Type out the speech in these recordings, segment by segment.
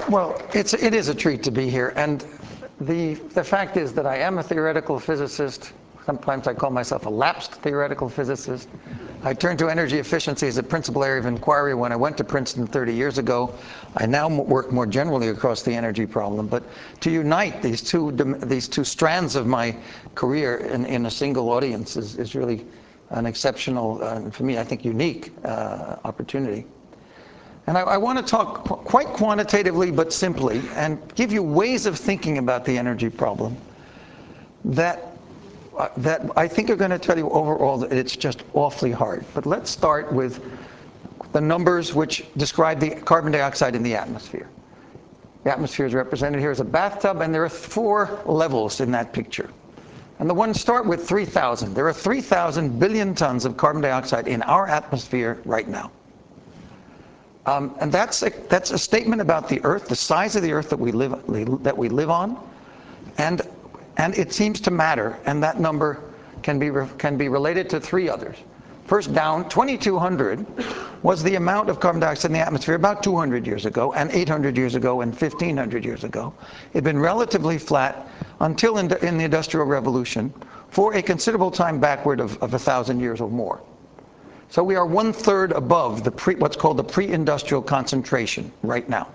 Well, it is a treat to be here. And the fact is that I am a theoretical physicist. Sometimes I call myself a lapsed theoretical physicist. I turned to energy efficiency as a principal area of inquiry when I went to Princeton 30 years ago. I now work more generally across the energy problem. But to unite these two strands of my career in a single audience is really an exceptional, for me, I think, unique opportunity. And I want to talk quite quantitatively but simply and give you ways of thinking about the energy problem that I think are going to tell you overall that it's just awfully hard. But let's start with the numbers which describe the carbon dioxide in the atmosphere. The atmosphere is represented here as a bathtub, and there are 4 levels in that picture. And the ones start with 3,000. There are 3,000 billion tons of carbon dioxide in our atmosphere right now. And that's a statement about the Earth, the size of the Earth that we live on, and it seems to matter. And that number can be related to 3 others. First down, 2,200 was the amount of carbon dioxide in the atmosphere about 200 years ago, and 800 years ago, and 1,500 years ago. It had been relatively flat until in the Industrial Revolution, for a considerable time backward of 1,000 years or more. So we are 1/3 above what's called the pre-industrial concentration right now.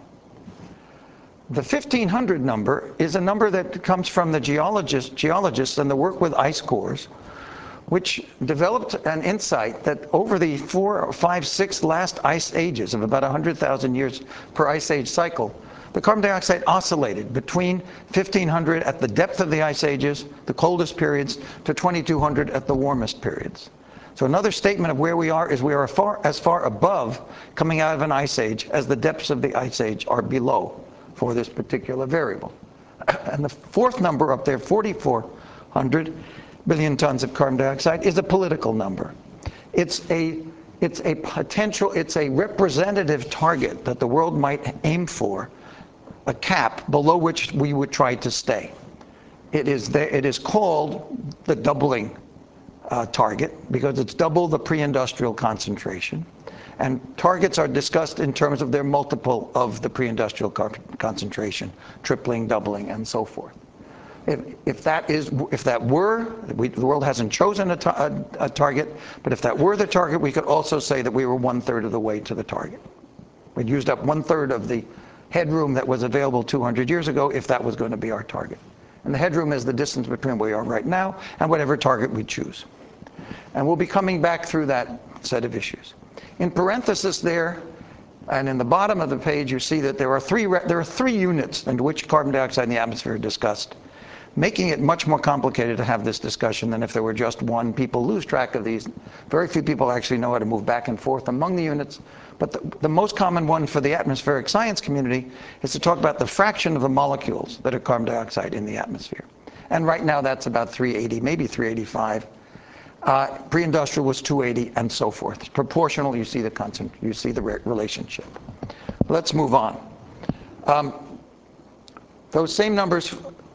The 1,500 number is a number that comes from the geologists and the work with ice cores, which developed an insight that over the 4, 5, 6 last ice ages of about 100,000 years per ice age cycle, the carbon dioxide oscillated between 1,500 at the depth of the ice ages, the coldest periods, to 2,200 at the warmest periods. So another statement of where we are is we are as far above coming out of an ice age as the depths of the ice age are below for this particular variable. And the 4th number up there, 4,400 billion tons of carbon dioxide, is a political number. It's a representative target that the world might aim for, a cap below which we would try to stay. It is called the doubling target because it's double the pre-industrial concentration. And targets are discussed in terms of their multiple of the pre-industrial concentration, tripling, doubling, and so forth. The world hasn't chosen a target, but if that were the target, we could also say that we were 1/3 of the way to the target. We'd used up 1/3 of the headroom that was available 200 years ago if that was going to be our target. And the headroom is the distance between where we are right now and whatever target we choose. And we'll be coming back through that set of issues. In parenthesis there, and in the bottom of the page, you see that there are 3 units in which carbon dioxide in the atmosphere are discussed, making it much more complicated to have this discussion than if there were just one. People lose track of these. Very few people actually know how to move back and forth among the units. But the most common one for the atmospheric science community is to talk about the fraction of the molecules that are carbon dioxide in the atmosphere. And right now that's about 380, maybe 385. Pre-industrial was 280, and so forth. Proportional, you see the relationship. Let's move on. Those same numbers,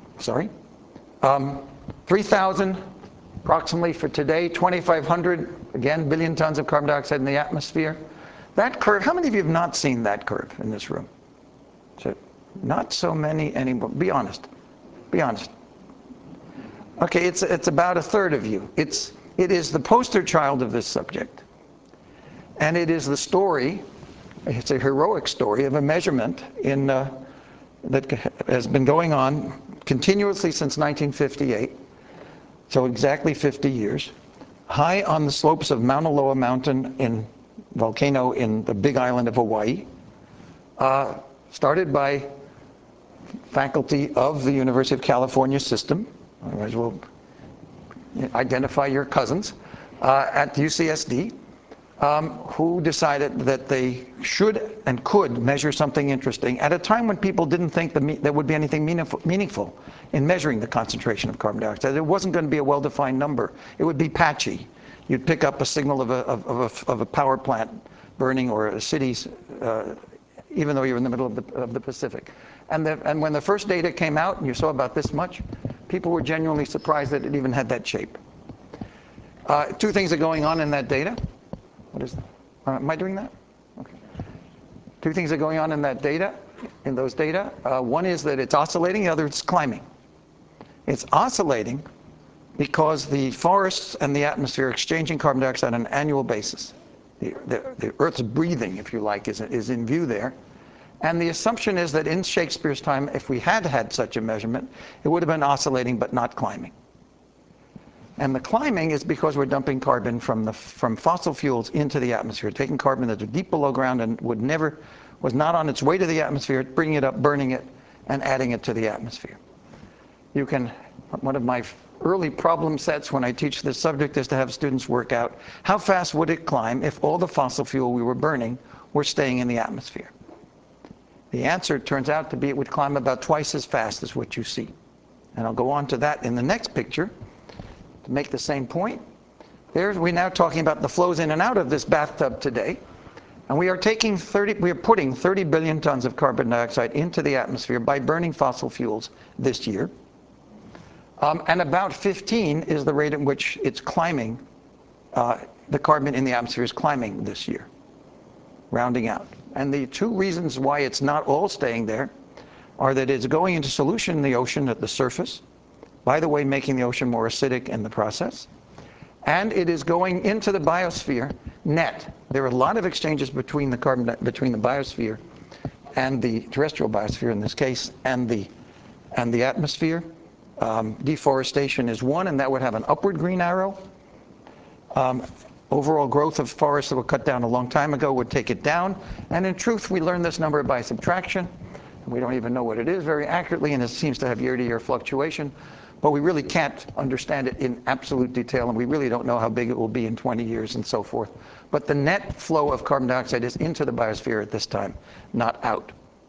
3,000 approximately for today, 2,500, again, billion tons of carbon dioxide in the atmosphere. That curve, how many of you have not seen that curve in this room? So, not so many anymore. Be honest. Be honest. Okay, it's about 1/3 of you. It is the poster child of this subject. And it is the story, it's a heroic story of a measurement that has been going on continuously since 1958, so exactly 50 years, high on the slopes of Mauna Loa Mountain volcano in the Big Island of Hawaii, started by faculty of the University of California system. Otherwise we'll identify your cousins at UCSD, who decided that they should and could measure something interesting at a time when people didn't think there would be anything meaningful in measuring the concentration of carbon dioxide. It wasn't going to be a well-defined number. It would be patchy. You'd pick up a signal of a power plant burning or a city's, even though you're in the middle of the Pacific. And when the first data came out and you saw about this much, people were genuinely surprised that it even had that shape. 2 things are going on in that data. What is that? Am I doing that? Okay. 2 things are going on in that data. in those data. One is that it's oscillating, the other is climbing. It's oscillating because the forests and the atmosphere are exchanging carbon dioxide on an annual basis. The Earth's breathing, if you like, is in view there. And the assumption is that in Shakespeare's time, if we had had such a measurement, it would have been oscillating but not climbing. And the climbing is because we're dumping carbon from fossil fuels into the atmosphere, taking carbon that's deep below ground and was not on its way to the atmosphere, bringing it up, burning it, and adding it to the atmosphere. One of my early problem sets when I teach this subject is to have students work out how fast would it climb if all the fossil fuel we were burning were staying in the atmosphere. The answer turns out to be it would climb about twice as fast as what you see. And I'll go on to that in the next picture to make the same point. We're now talking about the flows in and out of this bathtub today. And we are putting 30 billion tons of carbon dioxide into the atmosphere by burning fossil fuels this year. And about 15 is the rate at which it's climbing, the carbon in the atmosphere is climbing this year, rounding out. And the two reasons why it's not all staying there are that it's going into solution in the ocean at the surface, by the way, making the ocean more acidic in the process. And it is going into the biosphere net. There are a lot of exchanges between the biosphere and the terrestrial biosphere in this case, and the atmosphere. Deforestation is one, and that would have an upward green arrow. Overall growth of forests that were cut down a long time ago would take it down. And in truth, we learned this number by subtraction. We don't even know what it is very accurately, and it seems to have year-to-year fluctuation. But we really can't understand it in absolute detail, and we really don't know how big it will be in 20 years and so forth. But the net flow of carbon dioxide is into the biosphere at this time, not out.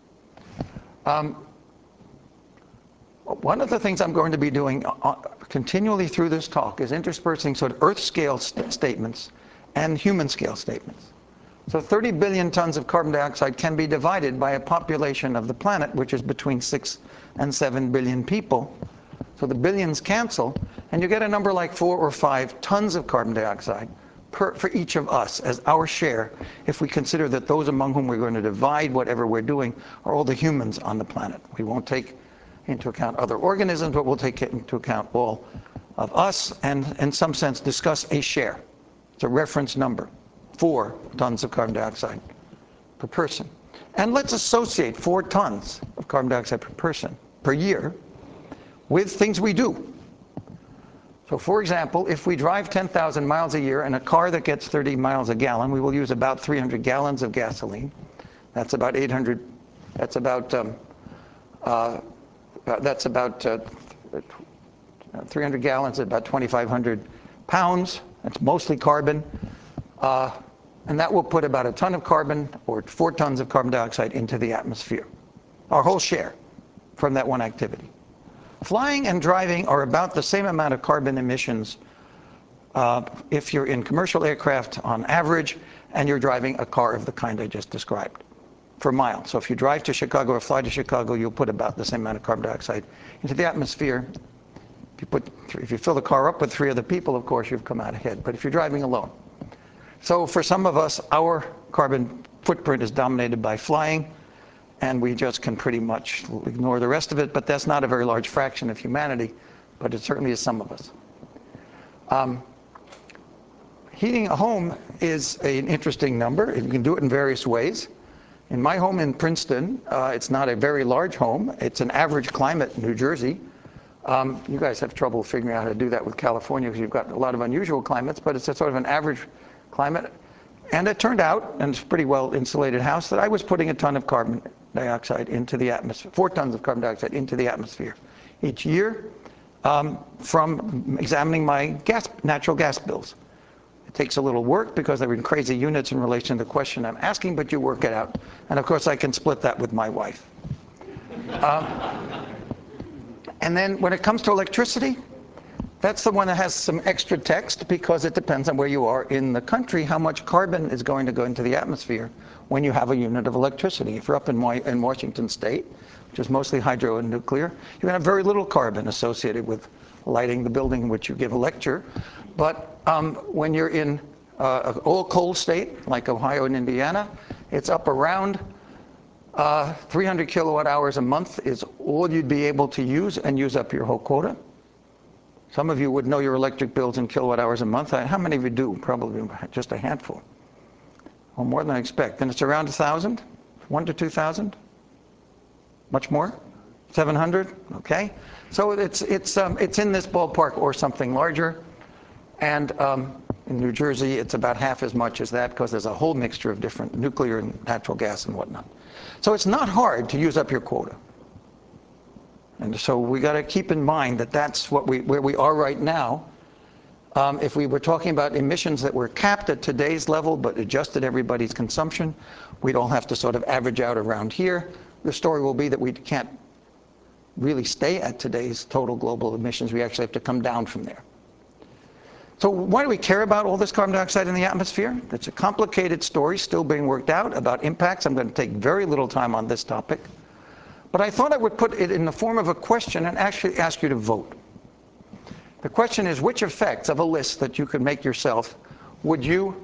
One of the things I'm going to be doing continually through this talk is interspersing sort of Earth-scale statements and human-scale statements. So 30 billion tons of carbon dioxide can be divided by a population of the planet, which is between 6 and 7 billion people. So the billions cancel, and you get a number like 4 or 5 tons of carbon dioxide for each of us as our share, if we consider that those among whom we're going to divide whatever we're doing are all the humans on the planet. We won't take into account other organisms, but we'll take into account all of us and, in some sense, discuss a share. It's a reference number, 4 tons of carbon dioxide per person. And let's associate 4 tons of carbon dioxide per person per year with things we do. So, for example, if we drive 10,000 miles a year in a car that gets 30 miles a gallon, we will use about 300 gallons of gasoline. That's about 300 gallons, about 2,500 pounds. That's mostly carbon. And that will put about a ton of carbon, or 4 tons of carbon dioxide, into the atmosphere. Our whole share from that one activity. Flying and driving are about the same amount of carbon emissions if you're in commercial aircraft on average, and you're driving a car of the kind I just described, per mile. So if you drive to Chicago or fly to Chicago, you'll put about the same amount of carbon dioxide into the atmosphere. If you fill the car up with 3 other people, of course, you've come out ahead. But if you're driving alone. So for some of us, our carbon footprint is dominated by flying, and we just can pretty much ignore the rest of it. But that's not a very large fraction of humanity, but it certainly is some of us. Heating a home is an interesting number. You can do it in various ways. In my home in Princeton, it's not a very large home. It's an average climate in New Jersey. You guys have trouble figuring out how to do that with California because you've got a lot of unusual climates, but it's a sort of an average climate. And it turned out, and it's a pretty well insulated house, that I was putting a ton of carbon dioxide into the atmosphere, 4 tons of carbon dioxide into the atmosphere each year from examining my natural gas bills. It takes a little work because they're in crazy units in relation to the question I'm asking, but you work it out. And of course, I can split that with my wife. And then when it comes to electricity, that's the one that has some extra text because it depends on where you are in the country, how much carbon is going to go into the atmosphere when you have a unit of electricity. If you're up in Washington State, which is mostly hydro and nuclear, you're going to have very little carbon associated with lighting the building in which you give a lecture. But when you're in an all cold state, like Ohio and Indiana, it's up around 300 kilowatt hours a month is all you'd be able to use and use up your whole quota. Some of you would know your electric bills in kilowatt hours a month. How many of you do? Probably just a handful. Well, more than I expect. And it's around 1,000, 1 to 2,000. Much more? 700? Okay. So it's in this ballpark or something larger. And in New Jersey, it's about half as much as that because there's a whole mixture of different nuclear and natural gas and whatnot. So it's not hard to use up your quota. And so we got to keep in mind that that's where we are right now. If we were talking about emissions that were capped at today's level but adjusted everybody's consumption, we'd all have to sort of average out around here. The story will be that we can't really stay at today's total global emissions. We actually have to come down from there. So why do we care about all this carbon dioxide in the atmosphere? It's a complicated story still being worked out about impacts. I'm going to take very little time on this topic. But I thought I would put it in the form of a question and actually ask you to vote. The question is, which effects of a list that you could make yourself would you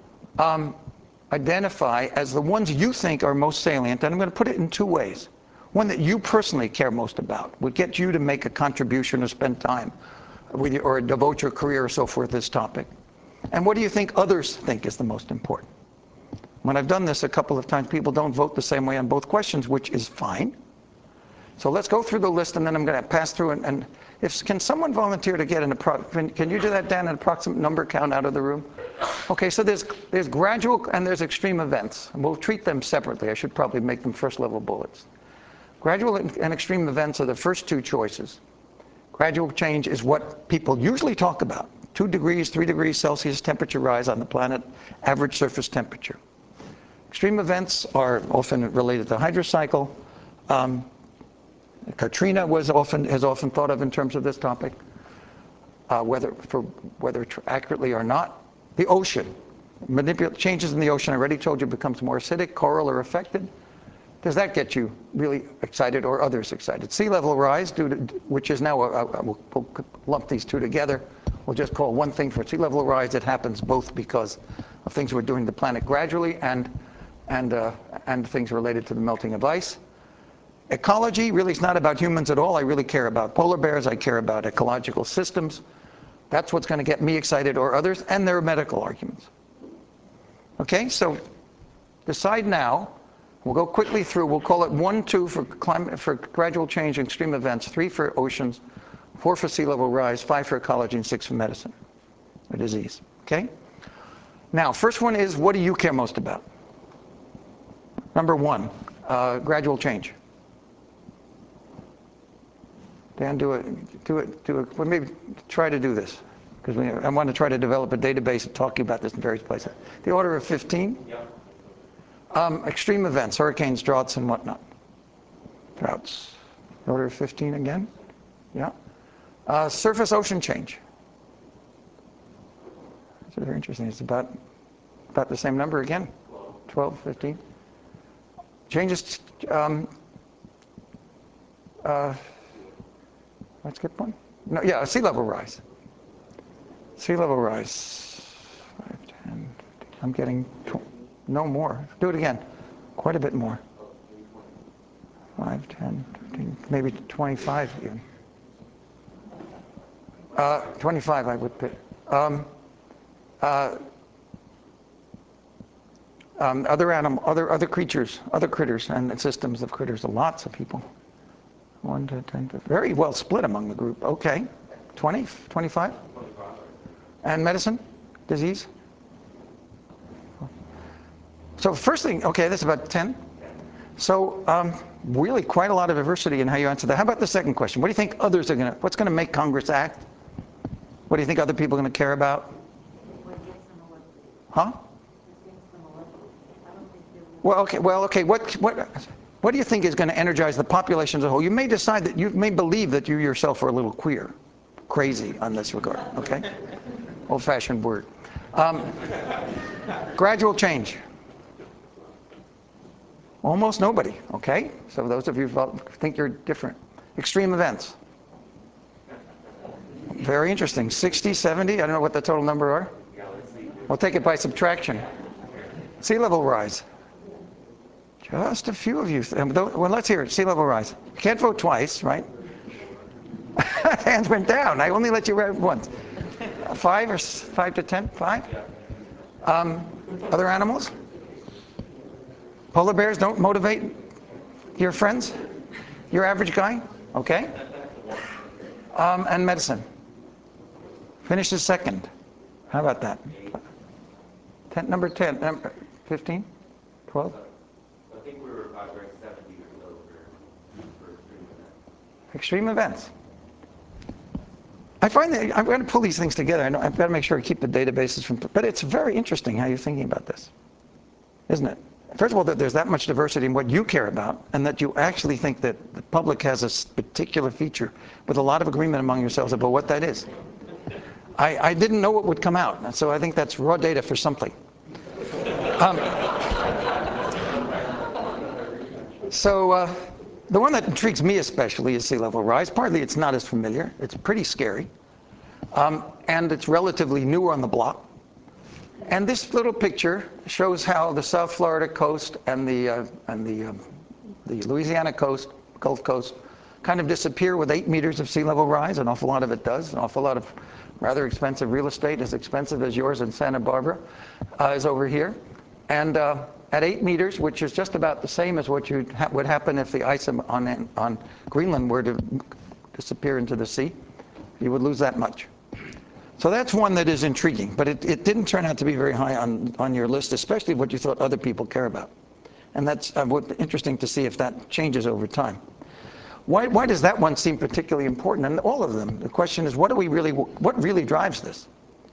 identify as the ones you think are most salient? And I'm going to put it in two ways. One that you personally care most about, would get you to make a contribution or spend time with you, or devote your career or so forth to this topic. And what do you think others think is the most important? When I've done this a couple of times, people don't vote the same way on both questions, which is fine. So let's go through the list, and then I'm going to pass through. And can someone volunteer to get can you do that, Dan, an approximate number count out of the room? Okay, so there's gradual and there's extreme events. And we'll treat them separately. I should probably make them first level bullets. Gradual and extreme events are the first two choices. Gradual change is what people usually talk about. 2 degrees, 3 degrees Celsius temperature rise on the planet, average surface temperature. Extreme events are often related to hydrocycle. Katrina has often thought of in terms of this topic, whether accurately or not. The ocean, changes in the ocean, I already told you, becomes more acidic, coral are affected. Does that get you really excited or others excited? Sea level rise, which is now, we'll lump these two together. We'll just call one thing for sea level rise. It happens both because of things we're doing to the planet gradually and things related to the melting of ice. Ecology really is not about humans at all. I really care about polar bears. I care about ecological systems. That's what's going to get me excited or others. And there are medical arguments. Okay, so decide now. We'll go quickly through. We'll call it 1, 2 for gradual change and extreme events, 3 for oceans, 4 for sea level rise, 5 for ecology, and 6 for medicine or disease. Okay? Now, first one is, what do you care most about? Number 1, gradual change. Dan, do it. Well, maybe try to do this, because I want to try to develop a database of talking about this in various places. The order of 15. Yeah. Extreme events, hurricanes, droughts, and whatnot. Droughts. The order of 15 again. Yeah. Surface ocean change. That's very interesting. It's about the same number again. 12, 15. Changes. Let's get one. No, yeah, sea level rise. Sea level rise. 5, 10. I'm getting no more. Do it again. Quite a bit more. 5, 10, 15, maybe 25 even. 25 I would pick. Other creatures, other critters, and systems of critters. Lots of people. 1 to 10 to very well split among the group. Okay. 20, 25? And medicine? Disease? So first thing, okay, that's about 10. So really quite a lot of diversity in how you answer that. How about the second question? What do you think others are what's going to make Congress act? What do you think other people are going to care about? Huh? Well, okay. What do you think is going to energize the population as a whole? You may decide that you may believe that you yourself are a little crazy on this regard, okay? Old-fashioned word. Gradual change. Almost nobody, okay? So those of you who think you're different. Extreme events. Very interesting. 60, 70, I don't know what the total number are. We'll take it by subtraction. Sea level rise. Just a few of you. Well, let's hear it. Sea level rise. You can't vote twice, right? Hands went down. I only let you vote once. 5 or 5 to 10? 5? Other animals? Polar bears don't motivate your friends? Your average guy? Okay. And medicine. Finishes second. How about that? 10, number 10, number 15, 12? I think we were about ranked 70 or so for extreme events. Extreme events. I find that I'm going to pull these things together. I know I've got to make sure I keep the databases from, but it's very interesting how you're thinking about this, isn't it? First of all, that there's that much diversity in what you care about, and that you actually think that the public has a particular feature with a lot of agreement among yourselves about what that is. I didn't know what would come out, so I think that's raw data for something. The one that intrigues me especially is sea level rise. Partly it's not as familiar. It's pretty scary. And it's relatively new on the block. And this little picture shows how the South Florida coast and the Louisiana coast, Gulf Coast, kind of disappear with 8 meters of sea level rise. An awful lot of it does. An awful lot of rather expensive real estate, as expensive as yours in Santa Barbara, is over here. And at 8 meters, which is just about the same as what would happen if the ice on Greenland were to disappear into the sea, you would lose that much. So that's one that is intriguing, but it didn't turn out to be very high on your list, especially what you thought other people care about. And that's interesting to see if that changes over time. Why does that one seem particularly important? And all of them. The question is, what really drives this?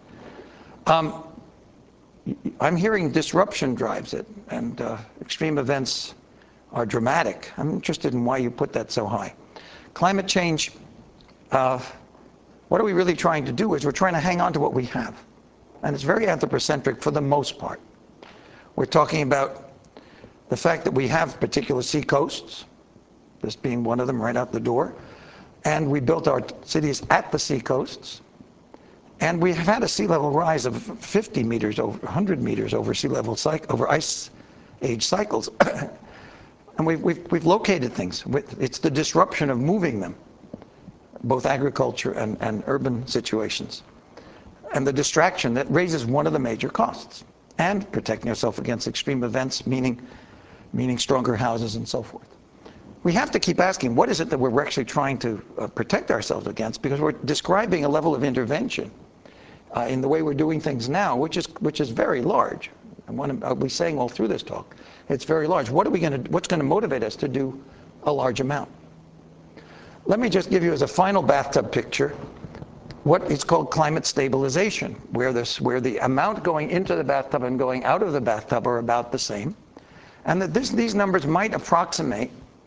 I'm hearing disruption drives it, and extreme events are dramatic. I'm interested in why you put that so high. Climate change, what are we really trying to do is we're trying to hang on to what we have. And it's very anthropocentric for the most part. We're talking about the fact that we have particular sea coasts, this being one of them right out the door, and we built our cities at the sea coasts. And we have had a sea level rise of 50 meters over 100 meters over sea level over ice age cycles. And we've located things. It's the disruption of moving them, both agriculture and urban situations. And the distraction that raises one of the major costs. And protecting ourselves against extreme events, meaning stronger houses and so forth. We have to keep asking, what is it that we're actually trying to protect ourselves against? Because we're describing a level of intervention in the way we're doing things now, which is very large. And I'll be saying all through this talk, it's very large. What's going to motivate us to do a large amount? Let me just give you as a final bathtub picture what is called climate stabilization, where the amount going into the bathtub and going out of the bathtub are about the same, and that these numbers might approximate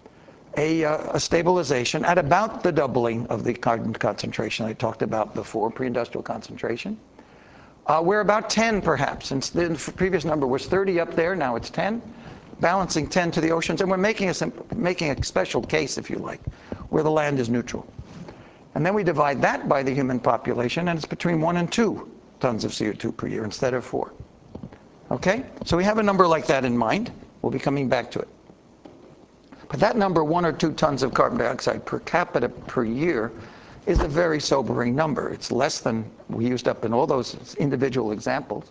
a stabilization at about the doubling of the carbon concentration I talked about before, pre-industrial concentration. We're about 10 perhaps, since the previous number was 30 up there, now it's 10, balancing 10 to the oceans, and we're making a special case, if you like, where the land is neutral. And then we divide that by the human population, and it's between 1 and 2 tons of CO2 per year instead of 4. Okay? So we have a number like that in mind. We'll be coming back to it. But that number, 1 or 2 tons of carbon dioxide per capita per year, is a very sobering number. It's less than we used up in all those individual examples.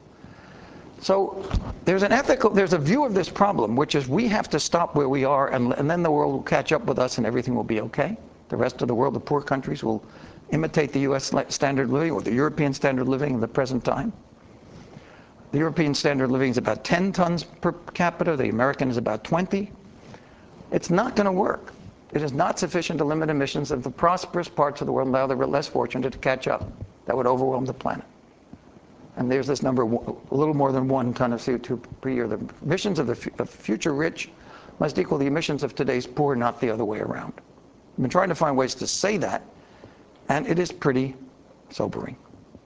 So there's a view of this problem, which is we have to stop where we are, and then the world will catch up with us and everything will be okay. The rest of the world, the poor countries, will imitate the US standard of living or the European standard of living in the present time. The European standard of living is about 10 tons per capita. The American is about 20. It's not going to work. It is not sufficient to limit emissions of the prosperous parts of the world, now they're less fortunate to catch up. That would overwhelm the planet. And there's this number, a little more than 1 ton of CO2 per year. The emissions of the future rich must equal the emissions of today's poor, not the other way around. I've been trying to find ways to say that, and it is pretty sobering.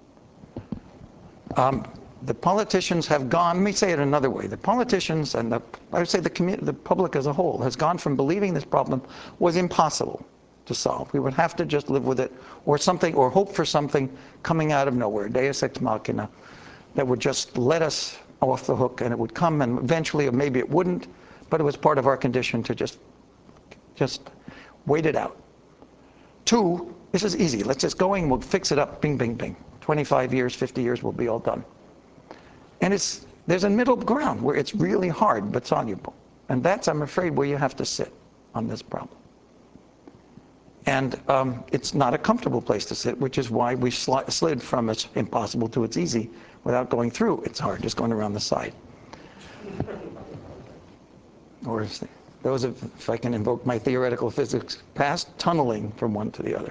The politicians have gone, let me say it another way, the politicians and I would say the public as a whole has gone from believing this problem was impossible to solve. We would have to just live with it, or hope for something coming out of nowhere, deus ex machina, that would just let us off the hook, and it would come, and eventually, or maybe it wouldn't, but it was part of our condition to just wait it out. 2, this is easy. Let's just go in, we'll fix it up, bing, bing, bing. 25 years, 50 years, we'll be all done. And there's a middle ground where it's really hard but soluble. And that's, I'm afraid, where you have to sit on this problem. And it's not a comfortable place to sit, which is why we slid from it's impossible to it's easy without going through it's hard, just going around the side. Or those of, if I can invoke my theoretical physics past, tunneling from one to the other.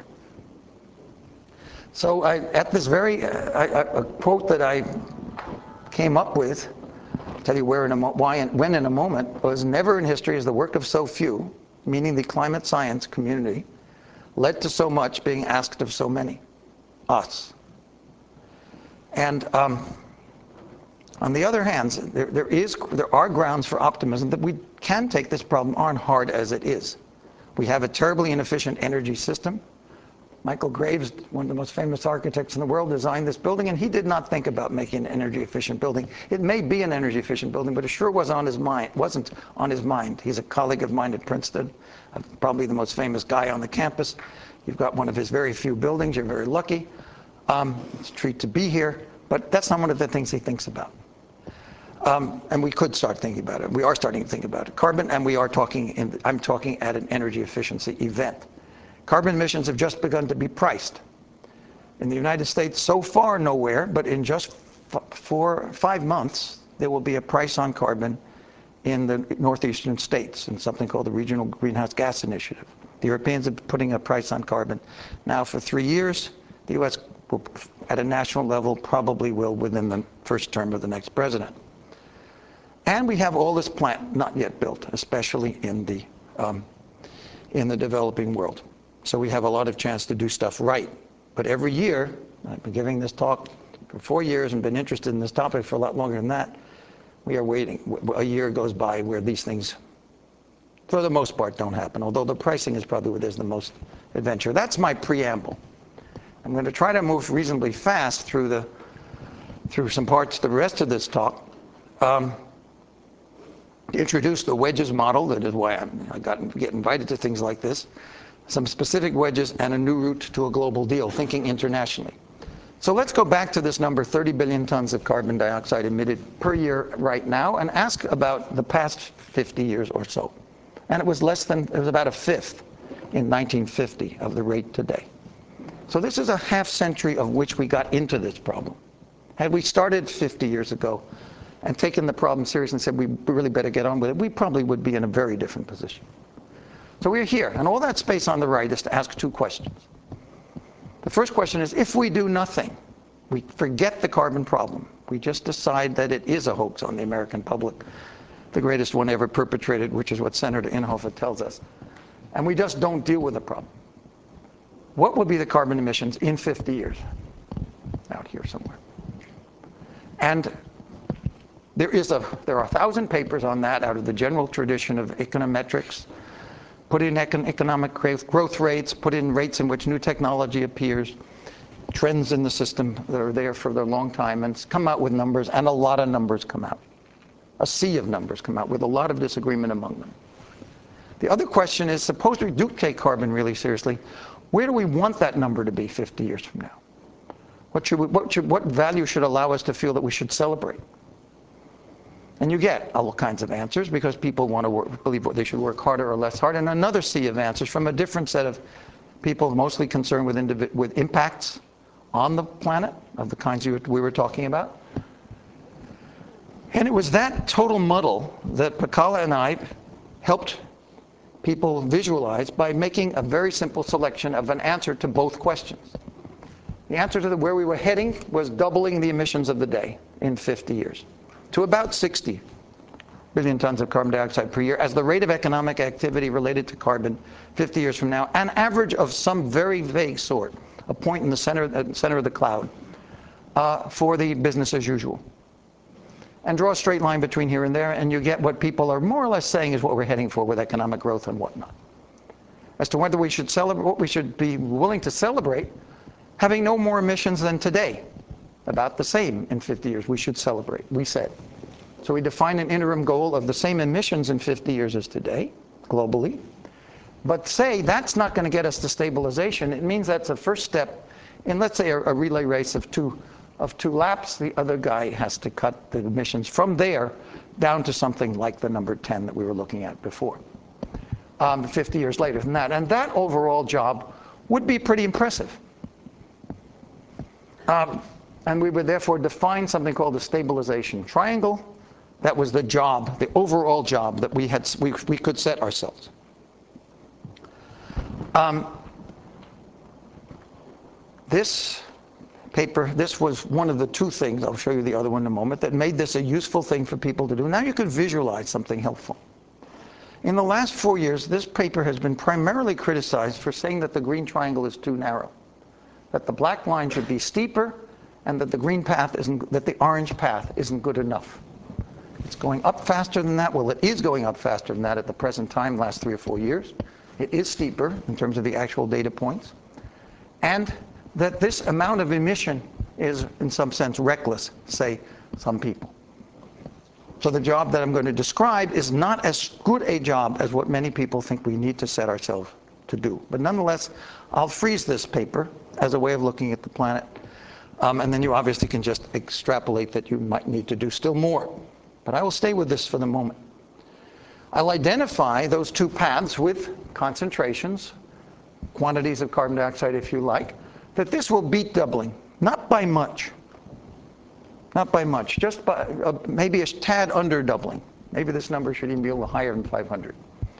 So at this very, a quote that I came up with, I'll tell you where in why and when in a moment, was never in history is the work of so few, meaning the climate science community, led to so much being asked of so many, us. And on the other hand, there are grounds for optimism that we can take this problem on hard as it is. We have a terribly inefficient energy system. Michael Graves, one of the most famous architects in the world, designed this building, and he did not think about making an energy efficient building. It may be an energy efficient building, but it sure wasn't on his mind. He's a colleague of mine at Princeton, probably the most famous guy on the campus. You've got one of his very few buildings. You're very lucky. It's a treat to be here, but that's not one of the things he thinks about. And we could start thinking about it. We are starting to think about it. Carbon, and I'm talking at an energy efficiency event. Carbon emissions have just begun to be priced. In the United States, so far nowhere, but in just 5 months, there will be a price on carbon in the northeastern states in something called the Regional Greenhouse Gas Initiative. The Europeans are putting a price on carbon now for 3 years. The U.S. will, at a national level, probably will within the first term of the next president. And we have all this plant not yet built, especially in the developing world. So we have a lot of chance to do stuff right. But every year, I've been giving this talk for 4 years and been interested in this topic for a lot longer than that, we are waiting. A year goes by where these things, for the most part, don't happen, although the pricing is probably where there's the most adventure. That's my preamble. I'm going to try to move reasonably fast through some parts, the rest of this talk. Introduce the wedges model. That is why I get invited to things like this. Some specific wedges and a new route to a global deal, thinking internationally. So let's go back to this number, 30 billion tons of carbon dioxide emitted per year right now, and ask about the past 50 years or so. And it was about a fifth in 1950 of the rate today. So this is a half century of which we got into this problem. Had we started 50 years ago and taken the problem seriously and said we really better get on with it, we probably would be in a very different position. So we're here, and all that space on the right is to ask 2 questions. The first question is, if we do nothing, we forget the carbon problem, we just decide that it is a hoax on the American public, the greatest one ever perpetrated, which is what Senator Inhofe tells us, and we just don't deal with the problem, what will be the carbon emissions in 50 years? Out here somewhere. And there are 1,000 papers on that out of the general tradition of econometrics. Put in economic growth rates, put in rates in which new technology appears, trends in the system that are there for a long time, and come out with numbers, and a lot of numbers come out. A sea of numbers come out with a lot of disagreement among them. The other question is, suppose we do take carbon really seriously, where do we want that number to be 50 years from now? What value should allow us to feel that we should celebrate? And you get all kinds of answers because people want to believe they should work harder or less hard, and another sea of answers from a different set of people mostly concerned with impacts on the planet of the kinds we were talking about. And it was that total muddle that Pacala and I helped people visualize by making a very simple selection of an answer to both questions. The answer to where we were heading was doubling the emissions of the day in 50 years. To about 60 billion tons of carbon dioxide per year as the rate of economic activity related to carbon 50 years from now, an average of some very vague sort, a point in the center of the cloud, for the business as usual. And draw a straight line between here and there, and you get what people are more or less saying is what we're heading for with economic growth and whatnot. As to whether we should celebrate, what we should be willing to celebrate, having no more emissions than today. About the same in 50 years, we should celebrate, we said. So we define an interim goal of the same emissions in 50 years as today, globally. But say that's not going to get us to stabilization. It means that's a first step in, let's say, a relay race of two laps. The other guy has to cut the emissions from there down to something like the number 10 that we were looking at before, 50 years later than that. And that overall job would be pretty impressive. And we would therefore define something called the stabilization triangle. That was the job, the overall job that we could set ourselves. This paper, this was one of the two things, I'll show you the other one in a moment, that made this a useful thing for people to do. Now you can visualize something helpful. In the last 4 years, this paper has been primarily criticized for saying that the green triangle is too narrow, that the black line should be steeper, and that the green path isn't, that the orange path isn't good enough. It's going up faster than that. Well, it is going up faster than that at the present time, last 3 or 4 years. It is steeper in terms of the actual data points. And that this amount of emission is, in some sense, reckless, say some people. So the job that I'm going to describe is not as good a job as what many people think we need to set ourselves to do. But nonetheless, I'll freeze this paper as a way of looking at the planet. And then you obviously can just extrapolate that you might need to do still more. But I will stay with this for the moment. I'll identify those two paths with concentrations, quantities of carbon dioxide if you like, that this will beat doubling. Not by much. Not by much. Just by maybe a tad under doubling. Maybe this number should even be a little higher than 500.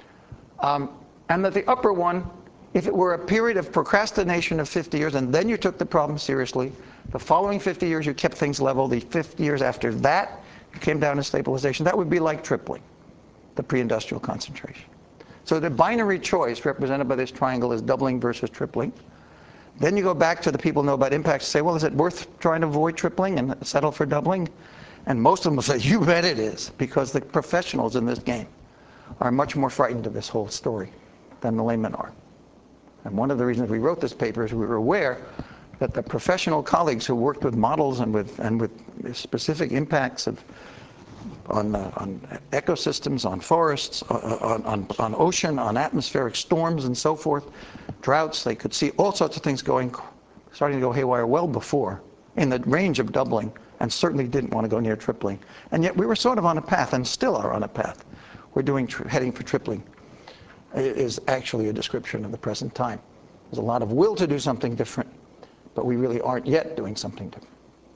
And that the upper one, if it were a period of procrastination of 50 years and then you took the problem seriously, the following 50 years you kept things level, the 50 years after that you came down to stabilization, that would be like tripling the pre-industrial concentration. So the binary choice represented by this triangle is doubling versus tripling. Then you go back to the people who know about impacts and say, well, is it worth trying to avoid tripling and settle for doubling? And most of them will say, you bet it is, because the professionals in this game are much more frightened of this whole story than the laymen are. And one of the reasons we wrote this paper is we were aware that the professional colleagues who worked with models and with specific impacts on ecosystems, on forests, on ocean, on atmospheric storms and so forth, droughts, they could see all sorts of things starting to go haywire well before, in the range of doubling, and certainly didn't want to go near tripling. And yet we were sort of on a path, and still are on a path. We're heading for tripling. It is actually a description of the present time. There's a lot of will to do something different, but we really aren't yet doing something different.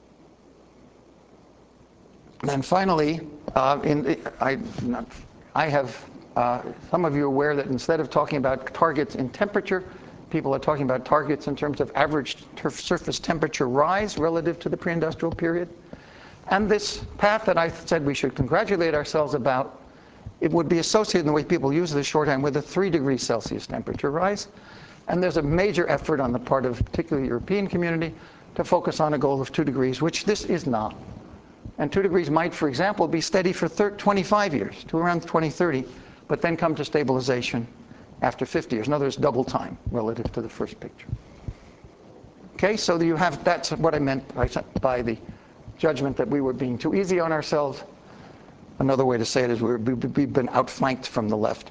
And finally, I have, some of you are aware that instead of talking about targets in temperature, people are talking about targets in terms of average surface temperature rise relative to the pre-industrial period. And this path that I said we should congratulate ourselves about, it would be associated in the way people use this shorthand with a 3 degrees Celsius temperature rise. And there's a major effort on the part of particularly the European community to focus on a goal of 2 degrees, which this is not. And 2 degrees might, for example, be steady for 25 years to around 2030, but then come to stabilization after 50 years. In other words, double time relative to the first picture. Okay, so you have, that's what I meant by the judgment that we were being too easy on ourselves. Another way to say it is we've been outflanked from the left.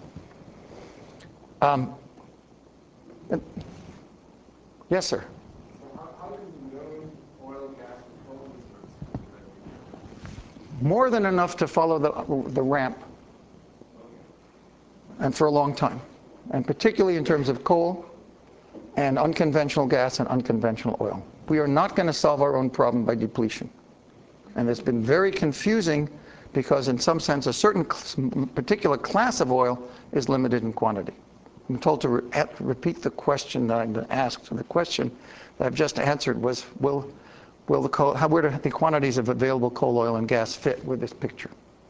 Yes, sir. How do you know oil, gas, and coal reserves? More than enough to follow the ramp, and for a long time. And particularly in terms of coal and unconventional gas and unconventional oil. We are not going to solve our own problem by depletion. And it's been very confusing because in some sense a certain particular class of oil is limited in quantity. I'm told to repeat the question that I've been asked. So the question that I've just answered was, where do the quantities of available coal, oil, and gas fit with this picture?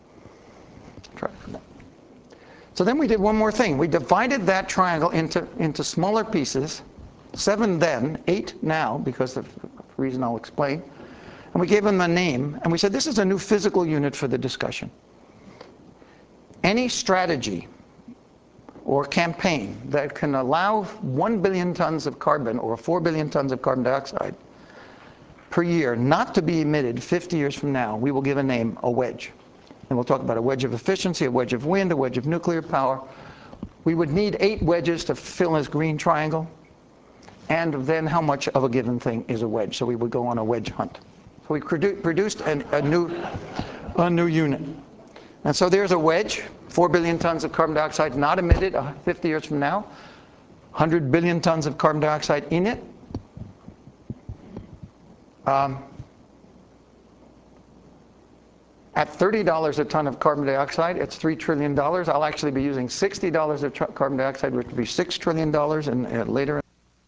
So then we did one more thing. We divided that triangle into smaller pieces, 7 then, 8 now, because of the reason I'll explain. And we gave them a name, and we said, this is a new physical unit for the discussion. Any strategy or campaign that can allow 1 billion tons of carbon or 4 billion tons of carbon dioxide per year not to be emitted 50 years from now, we will give a name, a wedge. and we'll talk about a wedge of efficiency, a wedge of wind, a wedge of nuclear power. We would need 8 wedges to fill this green triangle, and then how much of a given thing is a wedge. So we would go on a wedge hunt. So we produced a new unit. And so there's a wedge, 4 billion tons of carbon dioxide not emitted 50 years from now, 100 billion tons of carbon dioxide in it. At $30 a ton of carbon dioxide, it's $3 trillion. I'll actually be using $60 of carbon dioxide, which would be $6 trillion later.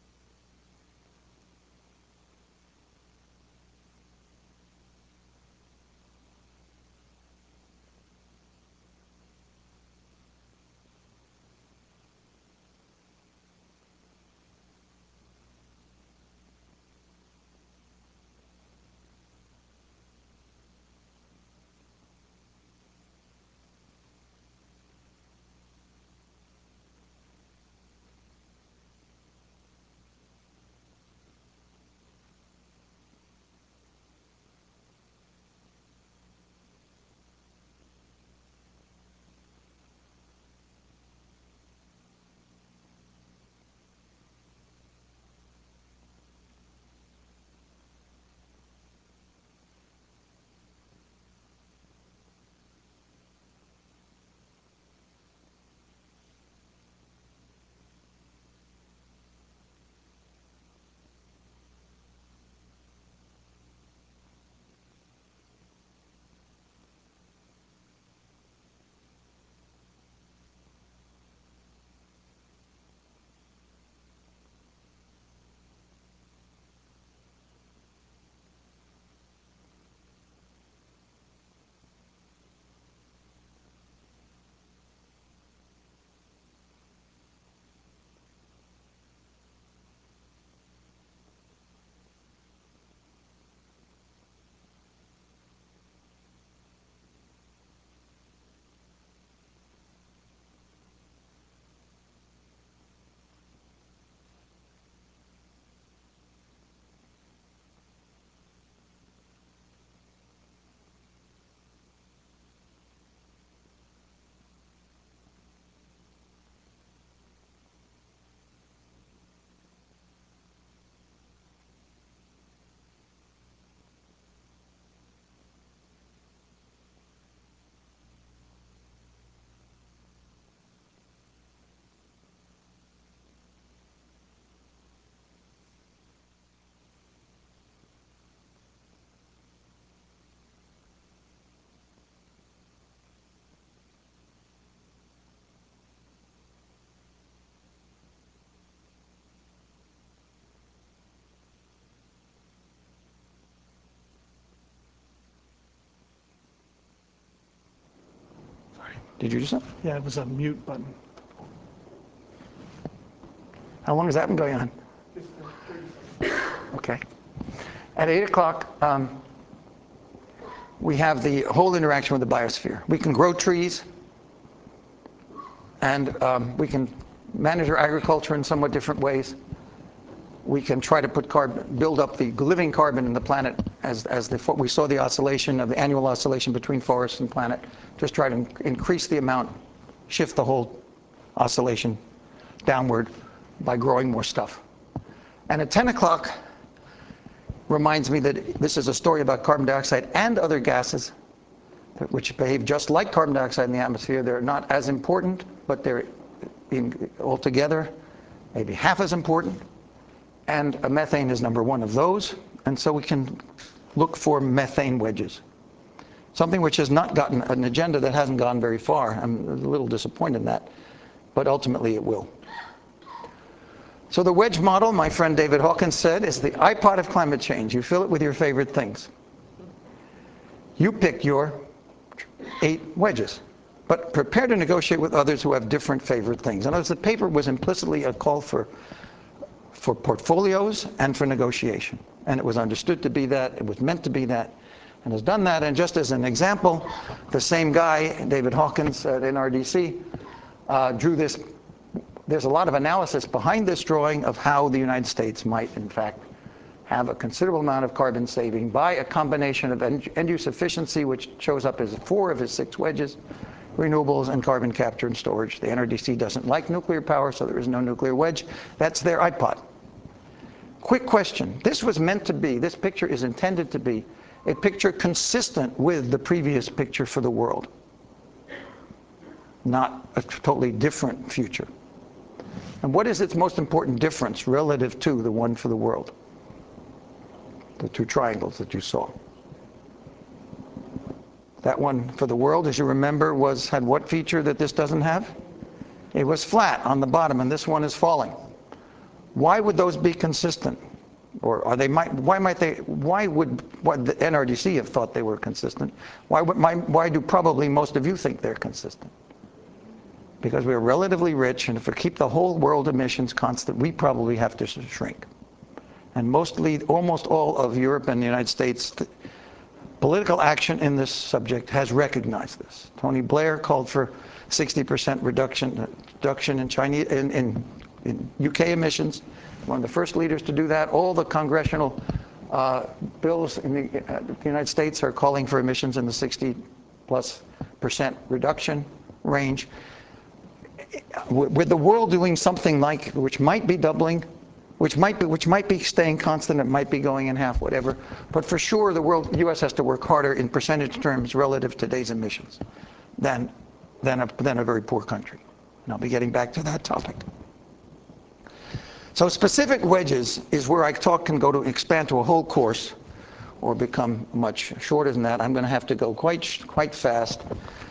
Did you do something? Yeah, it was a mute button. How long has that been going on? Okay. At 8 o'clock, we have the whole interaction with the biosphere. We can grow trees, and we can manage our agriculture in somewhat different ways. We can try to build up the living carbon in the planet we saw the oscillation of the annual oscillation between forest and planet. Just try to increase the amount, shift the whole oscillation downward by growing more stuff. And at 10 o'clock reminds me that this is a story about carbon dioxide and other gases which behave just like carbon dioxide in the atmosphere. They're not as important, but they're altogether maybe half as important. And methane is number one of those. And so we can look for methane wedges. Something which has not gotten an agenda that hasn't gone very far. I'm a little disappointed in that, but ultimately it will. So the wedge model, my friend David Hawkins said, is the iPod of climate change. You fill it with your favorite things. You pick your 8 wedges, but prepare to negotiate with others who have different favorite things. In other words, the paper was implicitly a call for portfolios and for negotiation. And it was understood to be that, it was meant to be that, and has done that. And just as an example, the same guy, David Hawkins at NRDC, drew this. There's a lot of analysis behind this drawing of how the United States might, in fact, have a considerable amount of carbon saving by a combination of end-use efficiency, which shows up as 4 of his 6 wedges, renewables, and carbon capture and storage. The NRDC doesn't like nuclear power, so there is no nuclear wedge. That's their iPod. Quick question. This was meant to be, this picture is intended to be a picture consistent with the previous picture for the world, not a totally different future. And what is its most important difference relative to the one for the world? The 2 triangles that you saw. That one for the world, as you remember, had what feature that this doesn't have? It was flat on the bottom, and this one is falling. Why would those be consistent? Or are they, why would the NRDC have thought they were consistent? Why do probably most of you think they're consistent? Because we're relatively rich, and if we keep the whole world emissions constant, we probably have to shrink. And almost all of Europe and the United States, political action in this subject has recognized this. Tony Blair called for 60% reduction in UK emissions. One of the first leaders to do that. All the congressional bills in the United States are calling for emissions in the 60+% reduction range. With the world doing something like, which might be doubling, which might be staying constant, it might be going in half, whatever. But for sure, the U.S. has to work harder in percentage terms relative to today's emissions than a very poor country. And I'll be getting back to that topic. So specific wedges is where I can go to expand to a whole course or become much shorter than that. I'm going to have to go quite fast.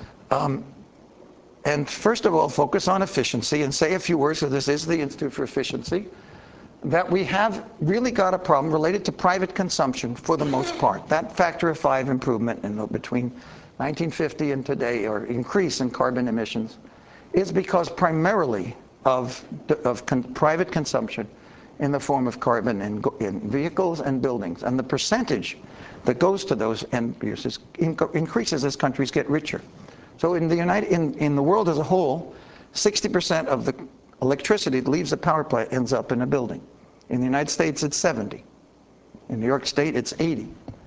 And first of all, focus on efficiency and say a few words, so this is the Institute for Efficiency, that we have really got a problem related to private consumption for the most part. That factor of 5 improvement between 1950 and today, or increase in carbon emissions, is because primarily of private consumption in the form of carbon in vehicles and buildings. And the percentage that goes to those end uses increases as countries get richer. So in the world as a whole, 60% of the electricity that leaves a power plant ends up in a building. In the United States, it's 70. In New York State, it's 80.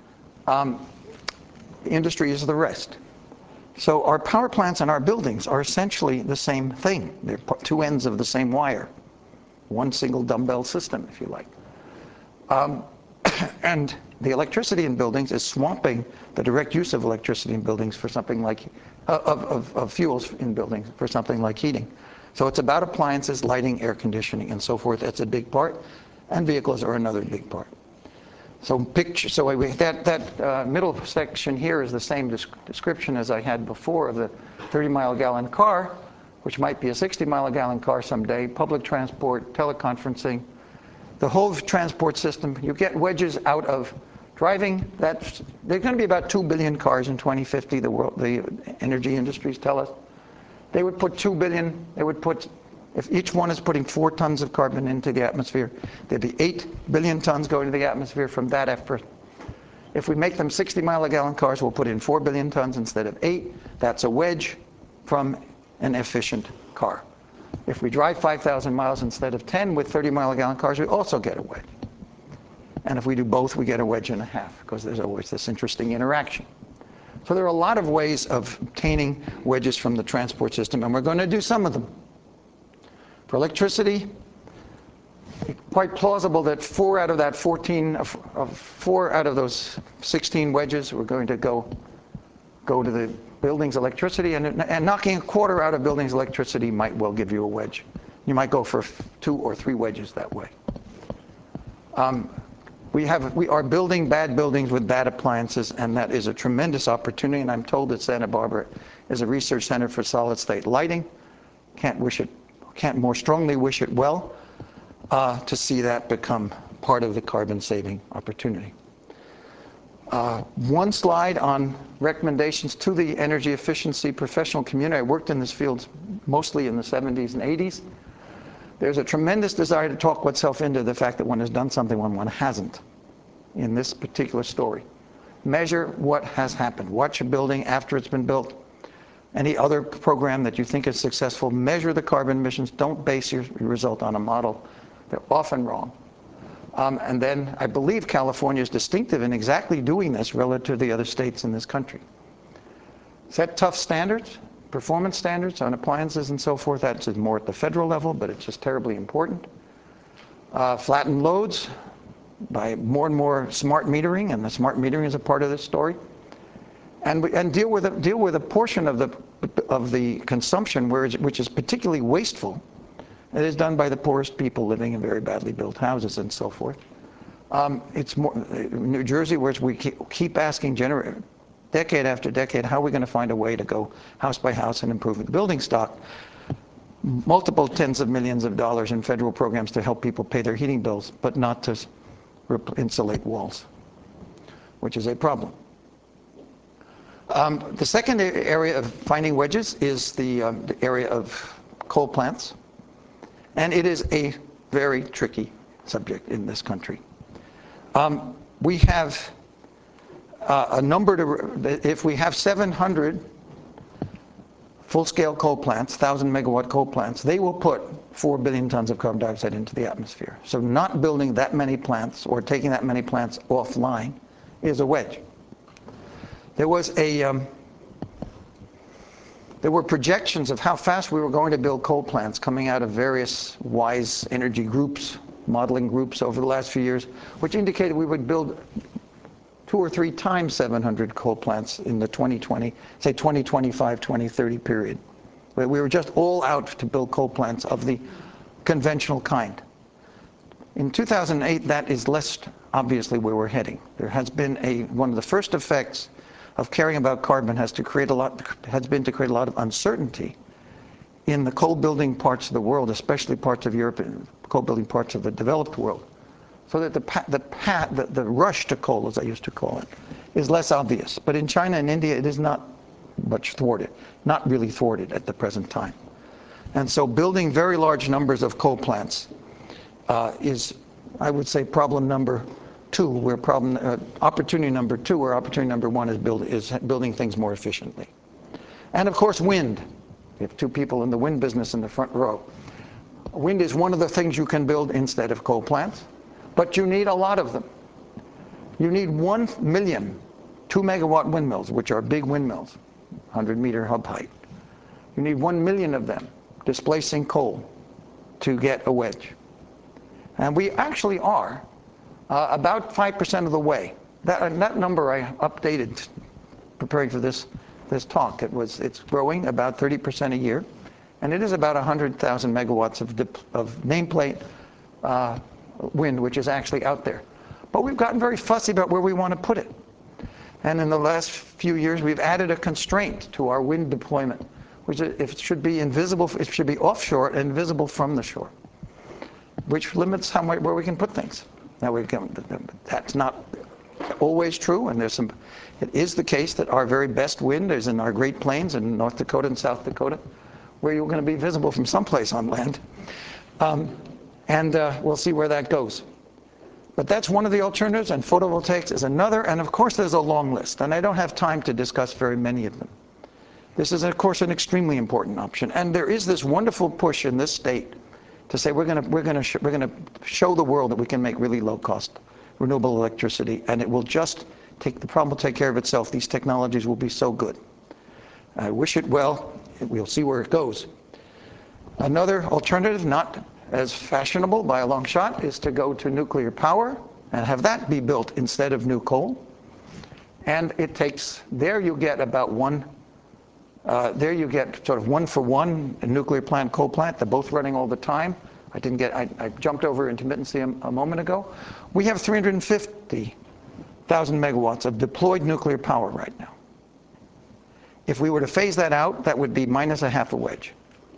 Industry is the rest. So our power plants and our buildings are essentially the same thing. They're 2 ends of the same wire. One single dumbbell system, if you like. And the electricity in buildings is swamping the direct use of electricity in buildings for something like, of fuels in buildings for something like heating. So it's about appliances, lighting, air conditioning, and so forth. That's a big part. And vehicles are another big part. So that middle section here is the same description as I had before of the 30-mile-a-gallon car, which might be a 60-mile-a-gallon car someday, public transport, teleconferencing, the whole transport system. You get wedges out of driving. There's going to be about 2 billion cars in 2050, the energy industries tell us. They would put 2 billion, if each one is putting 4 tons of carbon into the atmosphere, there'd be 8 billion tons going to the atmosphere from that effort. If we make them 60-mile-a-gallon cars, we'll put in 4 billion tons instead of 8. That's a wedge from an efficient car. If we drive 5,000 miles instead of 10 with 30-mile-a-gallon cars, we also get a wedge. And if we do both, we get a wedge and a half, because there's always this interesting interaction. So there are a lot of ways of obtaining wedges from the transport system, and we're going to do some of them. For electricity, quite plausible that 4 out of that 4 out of those 16 wedges we're going to go to the building's electricity, and knocking a quarter out of building's electricity might well give you a wedge. You might go for 2 or 3 wedges that way. We are building bad buildings with bad appliances, and that is a tremendous opportunity, and I'm told that Santa Barbara is a research center for solid state lighting. Can't more strongly wish it well to see that become part of the carbon saving opportunity. One slide on recommendations to the energy efficiency professional community. I worked in this field mostly in the 70s and 80s. There's a tremendous desire to talk oneself into the fact that one has done something when one hasn't in this particular story. Measure what has happened. Watch a building after it's been built. Any other program that you think is successful, measure the carbon emissions. Don't base your result on a model. They're often wrong. And then I believe California is distinctive in exactly doing this relative to the other states in this country. Set tough standards, performance standards on appliances and so forth. That's more at the federal level, but it's just terribly important. Flatten loads by more and more smart metering, and the smart metering is a part of this story. And deal with a portion of the consumption which is particularly wasteful. It is done by the poorest people living in very badly built houses and so forth. It's more New Jersey, where we keep asking decade after decade, how are we going to find a way to go house by house and improve the building stock? Multiple tens of millions of dollars in federal programs to help people pay their heating bills, but not to insulate walls, which is a problem. The second area of finding wedges is the area of coal plants. And it is a very tricky subject in this country. We have a number if we have 700 full-scale coal plants, 1,000-megawatt coal plants, they will put 4 billion tons of carbon dioxide into the atmosphere. So not building that many plants or taking that many plants offline is a wedge. There were projections of how fast we were going to build coal plants coming out of various wise energy groups, modeling groups over the last few years, which indicated we would build 2 or 3 times 700 coal plants in the 2020, say 2025, 2030 period. We were just all out to build coal plants of the conventional kind. In 2008, that is less obviously where we're heading. There has been one of the first effects of caring about carbon has been to create a lot of uncertainty in the coal-building parts of the world, especially parts of Europe and coal-building parts of the developed world, so that the rush to coal, as I used to call it, is less obvious. But in China and India, it is not much thwarted, not really thwarted at the present time. And so building very large numbers of coal plants is, I would say, problem number 2, where opportunity number 2, where opportunity number 1 is building things more efficiently. And of course, wind. We have 2 people in the wind business in the front row. Wind is one of the things you can build instead of coal plants, but you need a lot of them. You need 1 million 2-megawatt windmills, which are big windmills, 100-meter hub height. You need 1 million of them displacing coal to get a wedge. And we actually are about 5% of the way. That number I updated preparing for this talk. It's growing about 30% a year, and it is about 100,000 megawatts of nameplate wind, which is actually out there. But we've gotten very fussy about where we want to put it. And in the last few years, we've added a constraint to our wind deployment, which it should be invisible. It should be offshore and visible from the shore, which limits where we can put things. Now that's not always true, and it is the case that our very best wind is in our Great Plains in North Dakota and South Dakota, where you're going to be visible from someplace on land. We'll see where that goes. But that's one of the alternatives, and photovoltaics is another, and of course there's a long list, and I don't have time to discuss very many of them. This is, of course, an extremely important option, and there is this wonderful push in this state to say we're going to show the world that we can make really low-cost renewable electricity, and it will just the problem will take care of itself. These technologies will be so good. I wish it well. We'll see where it goes. Another alternative, not as fashionable by a long shot, is to go to nuclear power and have that be built instead of new coal. And it takes, there you get about there you get sort of 1-for-1, a nuclear plant, coal plant. They're both running all the time. I jumped over intermittency a moment ago. We have 350,000 megawatts of deployed nuclear power right now. If we were to phase that out, that would be minus a half a wedge.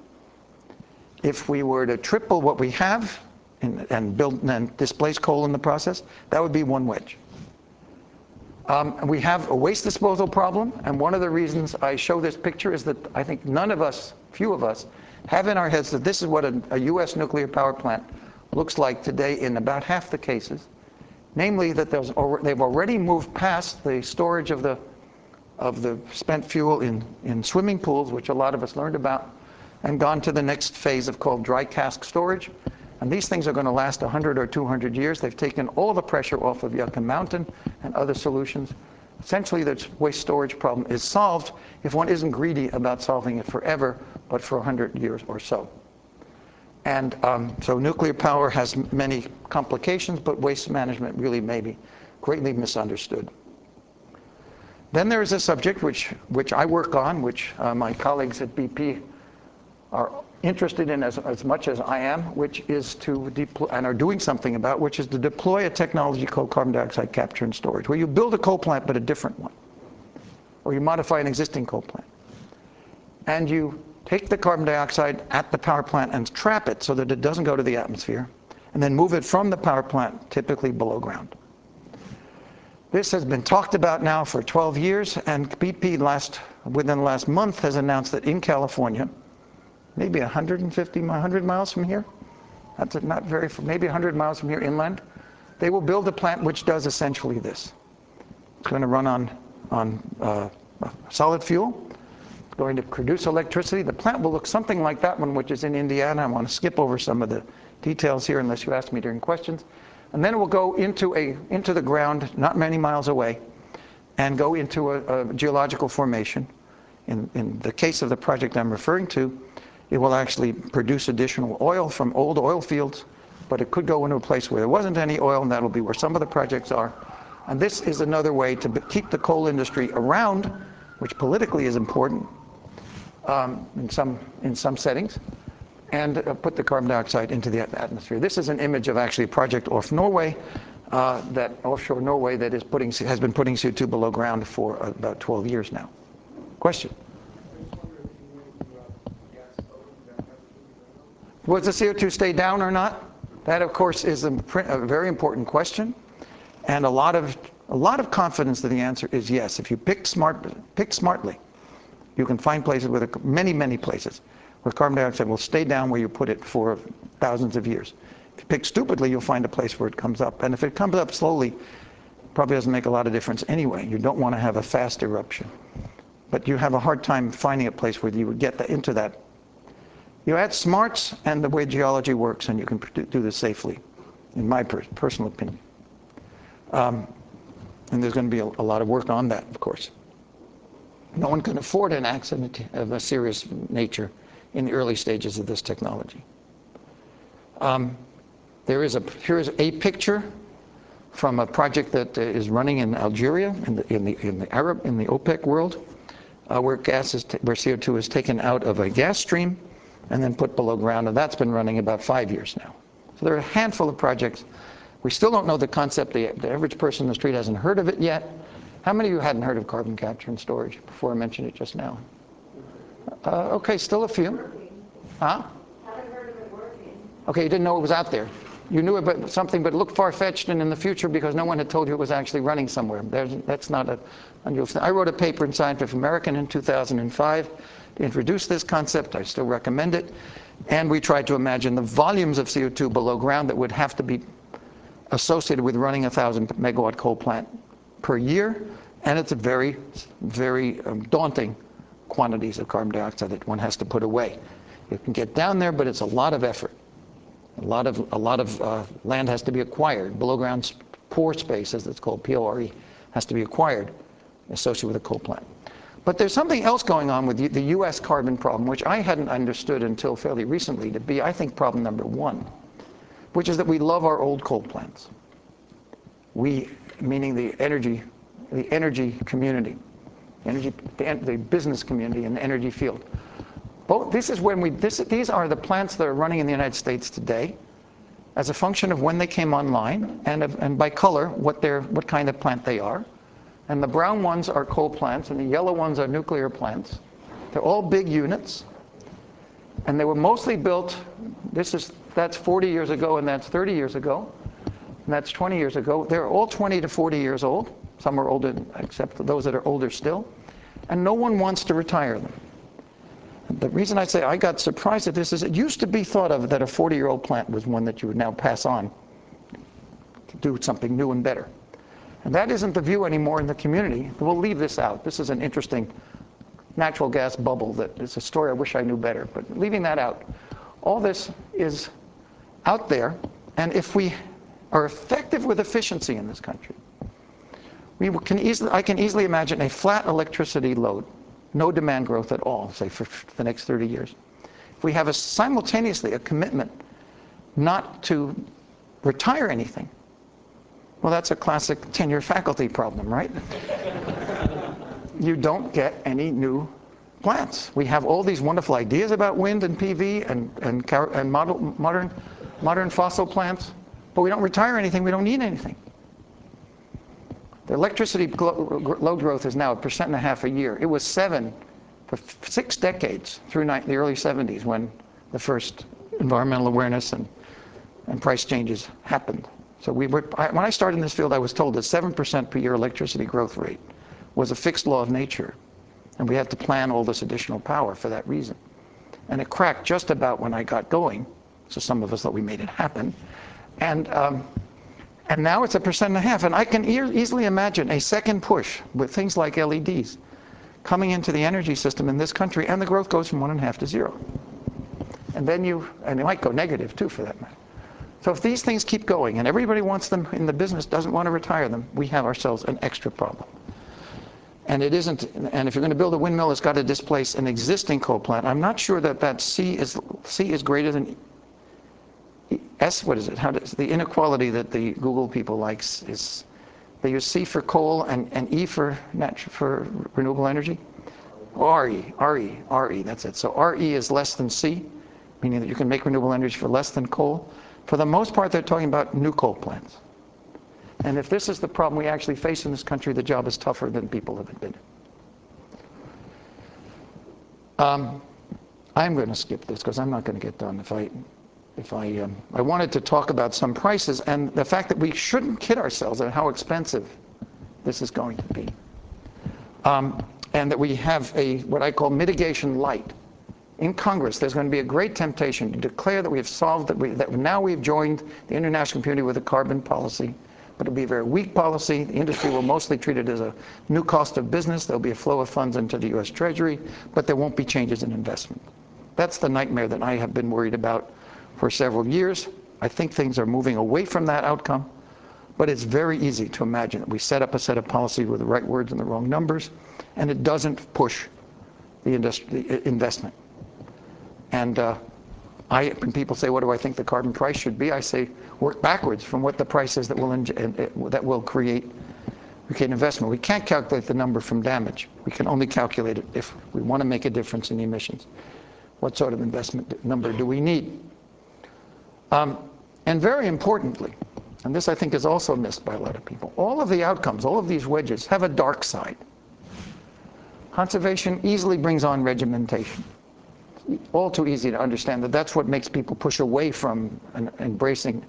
If we were to triple what we have and displace coal in the process, that would be 1 wedge. We have a waste disposal problem, and one of the reasons I show this picture is that I think few of us, have in our heads that this is what a US nuclear power plant looks like today in about half the cases. Namely, that they've already moved past the storage of the spent fuel in swimming pools, which a lot of us learned about, and gone to the next phase called dry cask storage. And these things are going to last 100 or 200 years. They've taken all the pressure off of Yucca Mountain and other solutions. Essentially, the waste storage problem is solved if one isn't greedy about solving it forever, but for 100 years or so. And so nuclear power has many complications, but waste management really may be greatly misunderstood. Then there is a subject which I work on, which my colleagues at BP are interested in as much as I am, which is to deploy, and are doing something about, which is to deploy a technology called carbon dioxide capture and storage, where you build a coal plant but a different one, or you modify an existing coal plant. And you take the carbon dioxide at the power plant and trap it so that it doesn't go to the atmosphere, and then move it from the power plant, typically below ground. This has been talked about now for 12 years, and BP within the last month has announced that in California, maybe 100 miles from here, that's not very, maybe 100 miles from here inland, they will build a plant which does essentially this. It's going to run on solid fuel. It's going to produce electricity. The plant will look something like that one, which is in Indiana. I want to skip over some of the details here unless you ask me during questions. And then it will go into the ground, not many miles away, and go into a geological formation. In the case of the project I'm referring to, it will actually produce additional oil from old oil fields, but it could go into a place where there wasn't any oil, and that'll be where some of the projects are. And this is another way to keep the coal industry around, which politically is important in some settings, and put the carbon dioxide into the atmosphere. This is an image of actually a project off Norway, offshore Norway, that has been putting CO2 below ground for about 12 years now. Question? Will the CO2 stay down or not? That, of course, is a very important question, and a lot of confidence that the answer is yes. If you pick smartly, you can find places many places where carbon dioxide will stay down where you put it for thousands of years. If you pick stupidly, you'll find a place where it comes up. And if it comes up slowly, it probably doesn't make a lot of difference anyway. You don't want to have a fast eruption. But you have a hard time finding a place where you would get into that. You add smarts and the way geology works, and you can do this safely, in my personal opinion. And there's going to be a lot of work on that, of course. No one can afford an accident of a serious nature in the early stages of this technology. Here's a picture from a project that is running in Algeria, in the OPEC world, where CO2 is taken out of a gas stream and then put below ground, and that's been running about 5 years now. So there are a handful of projects. We still don't know the concept. The average person in the street hasn't heard of it yet. How many of you hadn't heard of carbon capture and storage before I mentioned it just now? Okay, still a few. Huh? Haven't heard of it working. Okay, you didn't know it was out there. You knew about something, but it looked far-fetched and in the future because no one had told you it was actually running somewhere. That's not an unusual thing. I wrote a paper in Scientific American in 2005 to introduce this concept. I still recommend it. And we tried to imagine the volumes of CO2 below ground that would have to be associated with running a 1,000-megawatt coal plant per year. And it's a very, very daunting quantities of carbon dioxide that one has to put away. You can get down there, but it's a lot of effort. A lot of land has to be acquired. Below ground pore space, as it's called, PORE, has to be acquired associated with a coal plant. But there's something else going on with the U.S. carbon problem, which I hadn't understood until fairly recently to be, I think, problem number one, which is that we love our old coal plants. We, meaning the energy community, the business community and the energy field. These are the plants that are running in the United States today as a function of when they came online and by color what kind of plant they are. And the brown ones are coal plants and the yellow ones are nuclear plants. They're all big units. And they were mostly built, that's 40 years ago and that's 30 years ago. And that's 20 years ago. They're all 20 to 40 years old. Some are older, except those that are older still. And no one wants to retire them. The reason I say I got surprised at this is it used to be thought of that a 40-year-old plant was one that you would now pass on to do something new and better. And that isn't the view anymore in the community. We'll leave this out. This is an interesting natural gas bubble that is a story I wish I knew better. But leaving that out, all this is out there, and if we are effective with efficiency in this country, I can easily imagine a flat electricity load, no demand growth at all, say for the next 30 years. If we have simultaneously a commitment not to retire anything, well, that's a classic tenure faculty problem, right? You don't get any new plants. We have all these wonderful ideas about wind and PV and modern fossil plants, but we don't retire anything, we don't need anything. The electricity load growth is now 1.5% a year. It was 7 for 6 decades through the early 70s when the first environmental awareness and price changes happened. So when I started in this field, I was told that 7% per year electricity growth rate was a fixed law of nature. And we had to plan all this additional power for that reason. And it cracked just about when I got going. So some of us thought we made it happen. And now it's 1.5%. And I can easily imagine a second push with things like LEDs coming into the energy system in this country, and the growth goes from 1.5 to 0. And then and it might go negative too, for that matter. So if these things keep going, and everybody wants them in the business, doesn't want to retire them, we have ourselves an extra problem. And it isn't, and if you're going to build a windmill, it's got to displace an existing coal plant. I'm not sure that C is greater than S. What is it? The inequality that the Google people likes is they use C for coal and E for renewable energy. RE, that's it. So RE is less than C, meaning that you can make renewable energy for less than coal. For the most part, they're talking about new coal plants. And if this is the problem we actually face in this country, the job is tougher than people have admitted. I'm going to skip this because I'm not going to get done I wanted to talk about some prices and the fact that we shouldn't kid ourselves at how expensive this is going to be. And that we have what I call mitigation light. In Congress, there's going to be a great temptation to declare that we have solved, that now we've joined the international community with a carbon policy. But it'll be a very weak policy. The industry will mostly treat it as a new cost of business. There'll be a flow of funds into the US Treasury, but there won't be changes in investment. That's the nightmare that I have been worried about for several years. I think things are moving away from that outcome, but it's very easy to imagine that we set up a set of policies with the right words and the wrong numbers, and it doesn't push the investment. And when people say, what do I think the carbon price should be? I say, work backwards from what the price is that will create investment. We can't calculate the number from damage. We can only calculate it if we want to make a difference in the emissions. What sort of investment number do we need? And very importantly, and this I think is also missed by a lot of people, all of the outcomes, all of these wedges have a dark side. Conservation easily brings on regimentation. All too easy to understand that that's what makes people push away from embracing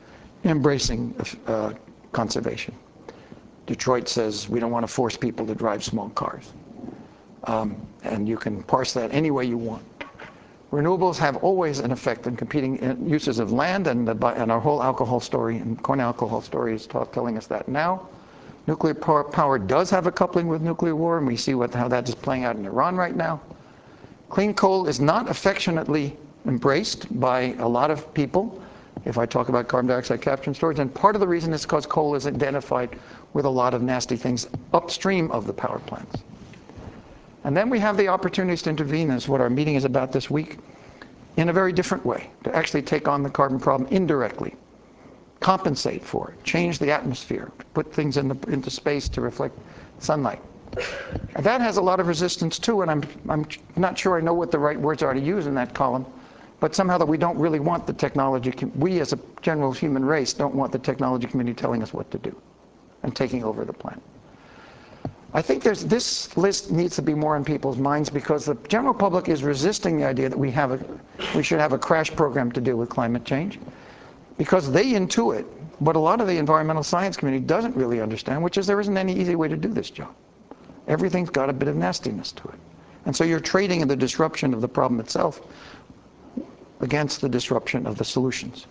conservation. Detroit says we don't want to force people to drive small cars. And you can parse that any way you want. Renewables have always an effect on competing uses of land, and our whole alcohol story and corn alcohol story is telling us that now. Nuclear power does have a coupling with nuclear war, and we see how that is playing out in Iran right now. Clean coal is not affectionately embraced by a lot of people, if I talk about carbon dioxide capture and storage, and part of the reason is because coal is identified with a lot of nasty things upstream of the power plants. And then we have the opportunities to intervene, as what our meeting is about this week, in a very different way, to actually take on the carbon problem indirectly, compensate for it, change the atmosphere, put things into space to reflect sunlight. And that has a lot of resistance too, and I'm not sure I know what the right words are to use in that column, but somehow that we don't really want the technology, we as a general human race don't want the technology community telling us what to do and taking over the planet. I think this list needs to be more in people's minds because the general public is resisting the idea that we should have a crash program to deal with climate change, because they intuit what a lot of the environmental science community doesn't really understand, which is there isn't any easy way to do this job. Everything's got a bit of nastiness to it. And so you're trading in the disruption of the problem itself against the disruption of the solutions.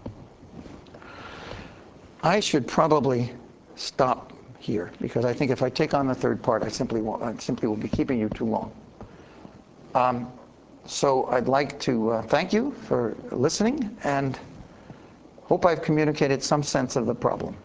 I should probably stop here, because I think if I take on the third part, I simply will be keeping you too long. So I'd like to thank you for listening, and Hope I've communicated some sense of the problem.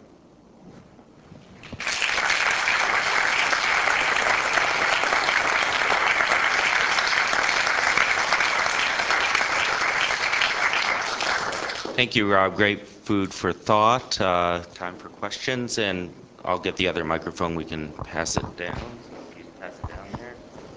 Thank you, Rob. Great food for thought. Time for questions, and I'll get the other microphone. We can pass it down. So please pass it down there.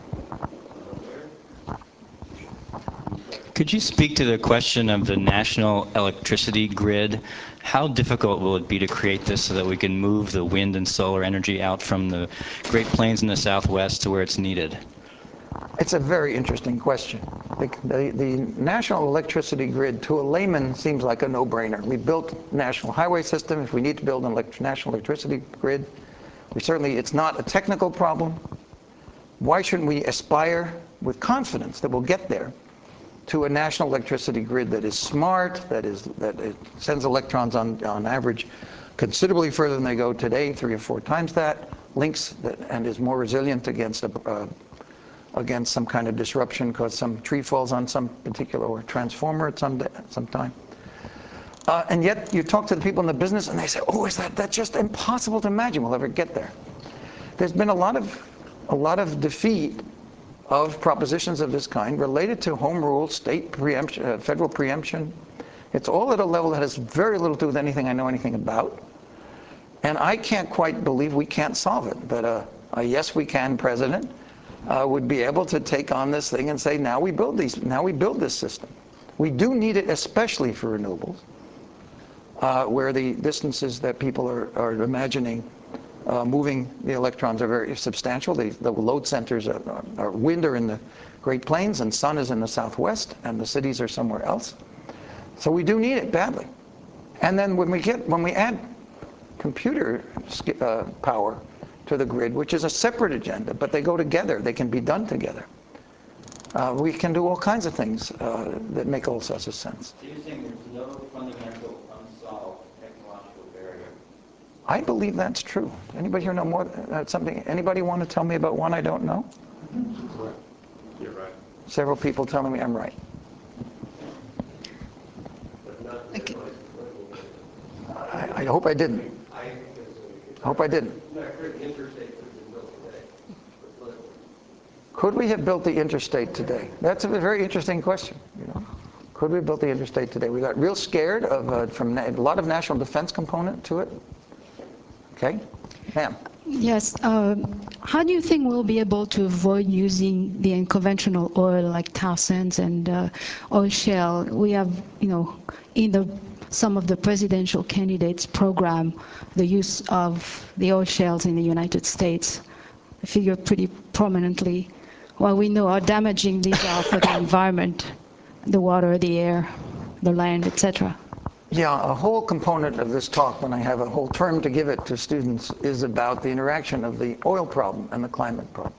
Could you speak to the question of the national electricity grid? How difficult will it be to create this so that we can move the wind and solar energy out from the Great Plains in the Southwest to where it's needed? It's a very interesting question. The national electricity grid, to a layman, seems like a no-brainer. We built national highway system. If we need to build a national electricity grid, it's not a technical problem. Why shouldn't we aspire with confidence that we'll get there to a national electricity grid that is smart, that it sends electrons on average considerably further than they go today, 3 or 4 times that, and is more resilient against some kind of disruption because some tree falls on some particular transformer at some time. And yet you talk to the people in the business and they say, oh, that's just impossible to imagine we'll ever get there. There's been a lot of defeat of propositions of this kind related to home rule, state preemption, federal preemption. It's all at a level that has very little to do with anything I know anything about. And I can't quite believe we can't solve it. That a yes we can president would be able to take on this thing and say, now we build this system. We do need it especially for renewables, where the distances that people are imagining moving the electrons are very substantial. The load centers are wind are in the Great Plains and sun is in the Southwest, and the cities are somewhere else. So we do need it badly. And then when we add computer power to the grid, which is a separate agenda, but they go together, they can be done together. We can do all kinds of things that make all sorts of sense. So you're saying there's no fundamental unsolved technological barrier? I believe that's true. Anybody here know more something? Anybody want to tell me about one I don't know? Correct. You're right. Several people telling me I'm right. I hope I didn't. I hope I didn't. Could we have built the interstate today? That's a very interesting question. Could we have built the interstate today? We got real scared from a lot of national defense component to it. Okay, ma'am. Yes. How do you think we'll be able to avoid using the unconventional oil like tar sands and oil shale? We have, in some of the presidential candidates' program, the use of the oil shales in the United States figure pretty prominently. Well, we know how damaging these are for the environment, the water, the air, the land, etc. Yeah, a whole component of this talk, when I have a whole term to give it to students, is about the interaction of the oil problem and the climate problem.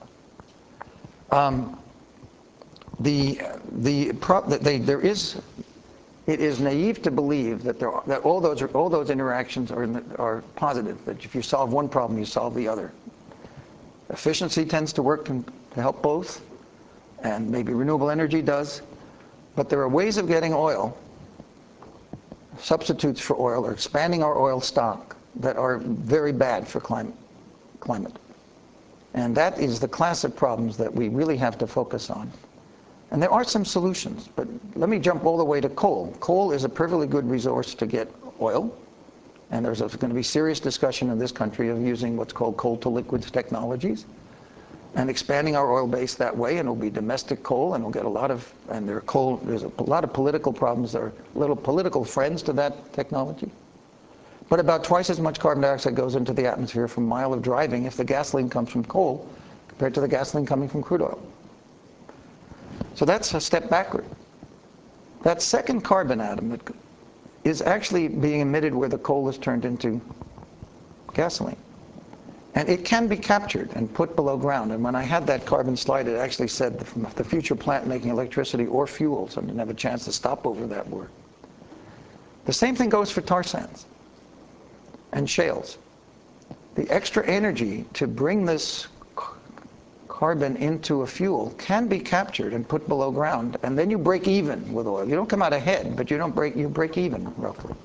It is naive to believe that all those interactions are positive. That if you solve one problem, you solve the other. Efficiency tends to work to help both, and maybe renewable energy does. But there are ways of getting oil, substitutes for oil, or expanding our oil stock that are very bad for climate. And that is the class of problems that we really have to focus on. And there are some solutions, but let me jump all the way to coal. Coal is a perfectly good resource to get oil, and there's going to be serious discussion in this country of using what's called coal-to-liquids technologies and expanding our oil base that way, and it'll be domestic coal, and we'll get a lot of, and there's a lot of political problems. There are little political friends to that technology. But about twice as much carbon dioxide goes into the atmosphere from a mile of driving if the gasoline comes from coal compared to the gasoline coming from crude oil. So that's a step backward. That second carbon atom is actually being emitted where the coal is turned into gasoline. And it can be captured and put below ground. And when I had that carbon slide, it actually said the future plant making electricity or fuels. I didn't have a chance to stop over that word. The same thing goes for tar sands and shales. The extra energy to bring this carbon into a fuel can be captured and put below ground, and then you break even with oil. You don't come out ahead, but you break even roughly.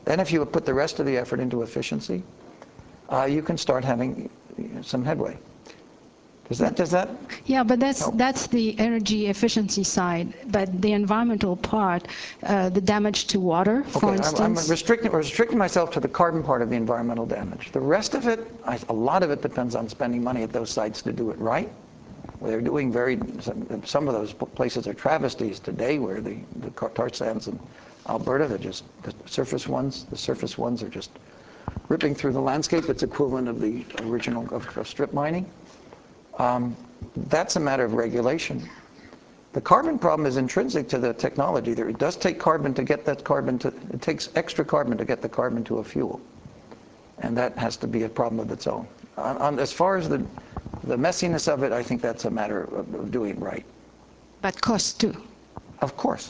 Then if you put the rest of the effort into efficiency, you can start having some headway. Does that? Yeah, but that's help? that's the energy efficiency side. But the environmental part, the damage to water, for Okay, I'm instance. restricting myself to the carbon part of the environmental damage. The rest of it, a lot of it depends on spending money at those sites to do it right. They're doing some of those places are travesties today, where the tar sands in Alberta, they're just the surface ones are just ripping through the landscape. It's equivalent of the original of strip mining. That's a matter of regulation. The carbon problem is intrinsic to the technology. It does take carbon to get that carbon to, it takes extra carbon to get the carbon to a fuel. And that has to be a problem of its own. As far as the messiness of it, I think that's a matter of doing it right. But cost too. Of course.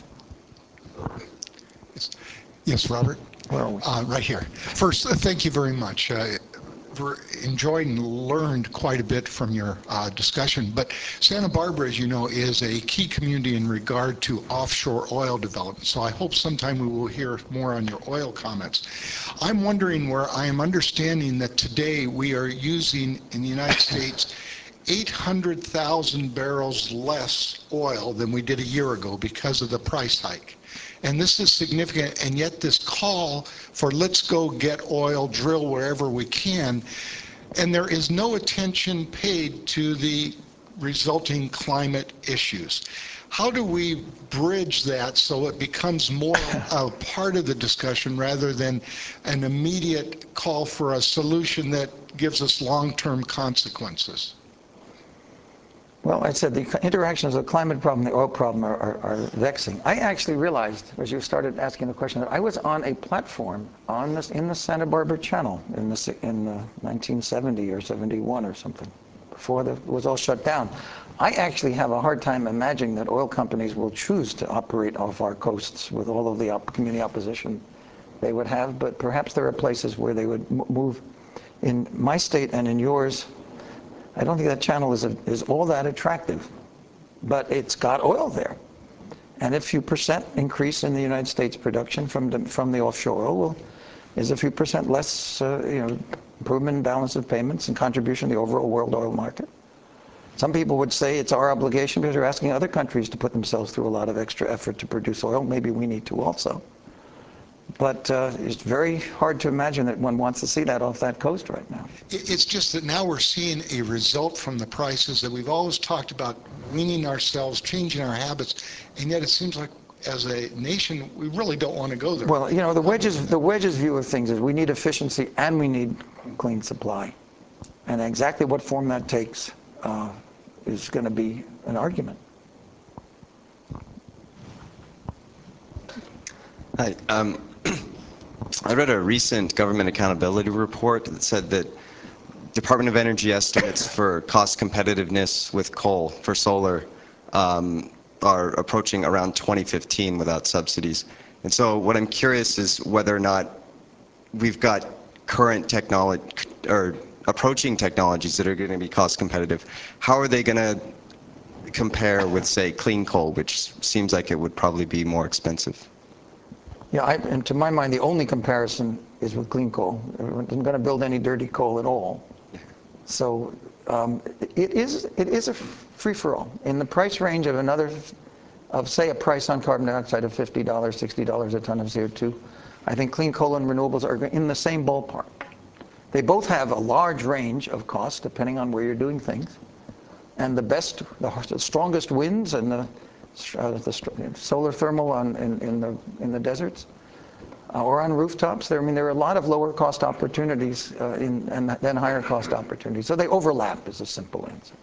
Yes, Robert? Where are we? Right here. First, thank you very much. Enjoyed and learned quite a bit from your discussion. But Santa Barbara, as you know, is a key community in regard to offshore oil development. So I hope sometime we will hear more on your oil comments. I'm wondering where I am understanding that today we are using in the United States 800,000 barrels less oil than we did a year ago because of the price hike. And this is significant, and yet this call for let's go get oil, drill wherever we can, and there is no attention paid to the resulting climate issues. How do we bridge that so it becomes more a part of the discussion rather than an immediate call for a solution that gives us long-term consequences? Well, I said the interactions of the climate problem and the oil problem are vexing. I actually realized, as you started asking the question, that I was on a platform in the Santa Barbara Channel in 1970 or 71 or something, before it was all shut down. I actually have a hard time imagining that oil companies will choose to operate off our coasts with all of the community opposition they would have, but perhaps there are places where they would move. In my state and in yours, I don't think that channel is all that attractive, but it's got oil there. And a few percent increase in the United States production from the offshore oil is a few percent less improvement in balance of payments and contribution to the overall world oil market. Some people would say it's our obligation because we're asking other countries to put themselves through a lot of extra effort to produce oil. Maybe we need to also. But it's very hard to imagine that one wants to see that off that coast right now. It's just that now we're seeing a result from the prices that we've always talked about, weaning ourselves, changing our habits, and yet it seems like as a nation, we really don't want to go there. Well, the wedges view of things is we need efficiency and we need clean supply. And exactly what form that takes is going to be an argument. Hi. I read a recent government accountability report that said that Department of Energy estimates for cost competitiveness with coal for solar are approaching around 2015 without subsidies. And so what I'm curious is whether or not we've got current technology or approaching technologies that are going to be cost competitive. How are they going to compare with, say, clean coal, which seems like it would probably be more expensive? Yeah, and to my mind, the only comparison is with clean coal. We're not going to build any dirty coal at all. So it is a free-for-all. In the price range of say a price on carbon dioxide of $50, $60 a ton of CO2, I think clean coal and renewables are in the same ballpark. They both have a large range of costs depending on where you're doing things. And the strongest winds and the solar thermal in the deserts or on rooftops. There are a lot of lower cost opportunities and then higher cost opportunities. So they overlap is a simple answer.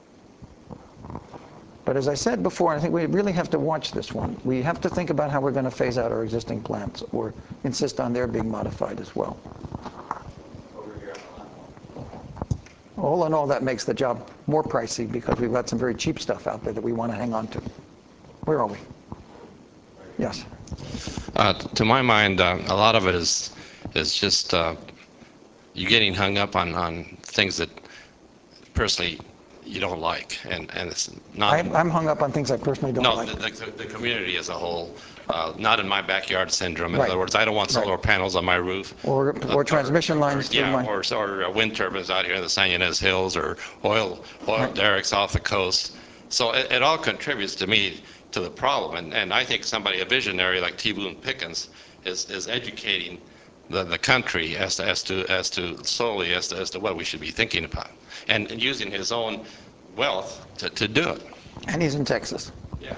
But as I said before, I think we really have to watch this one. We have to think about how we're going to phase out our existing plants or insist on their being modified as well. All in all, that makes the job more pricey because we've got some very cheap stuff out there that we want to hang on to. Where are we? Yes. To my mind, a lot of it is just you getting hung up on things that personally you don't like, and it's not. I'm hung up on things I personally don't No, like. the community as a whole, not in my backyard syndrome. In Right. other words, I don't want solar Right. panels on my roof. Or transmission lines through Yeah, my... or wind turbines out here in the San Ynez Hills, or oil Right. derricks off the coast. So it all contributes to me to the problem. And I think somebody, a visionary like T. Boone Pickens, is educating the country as to solely as to what we should be thinking about, and using his own wealth to do it. And he's in Texas. Yeah.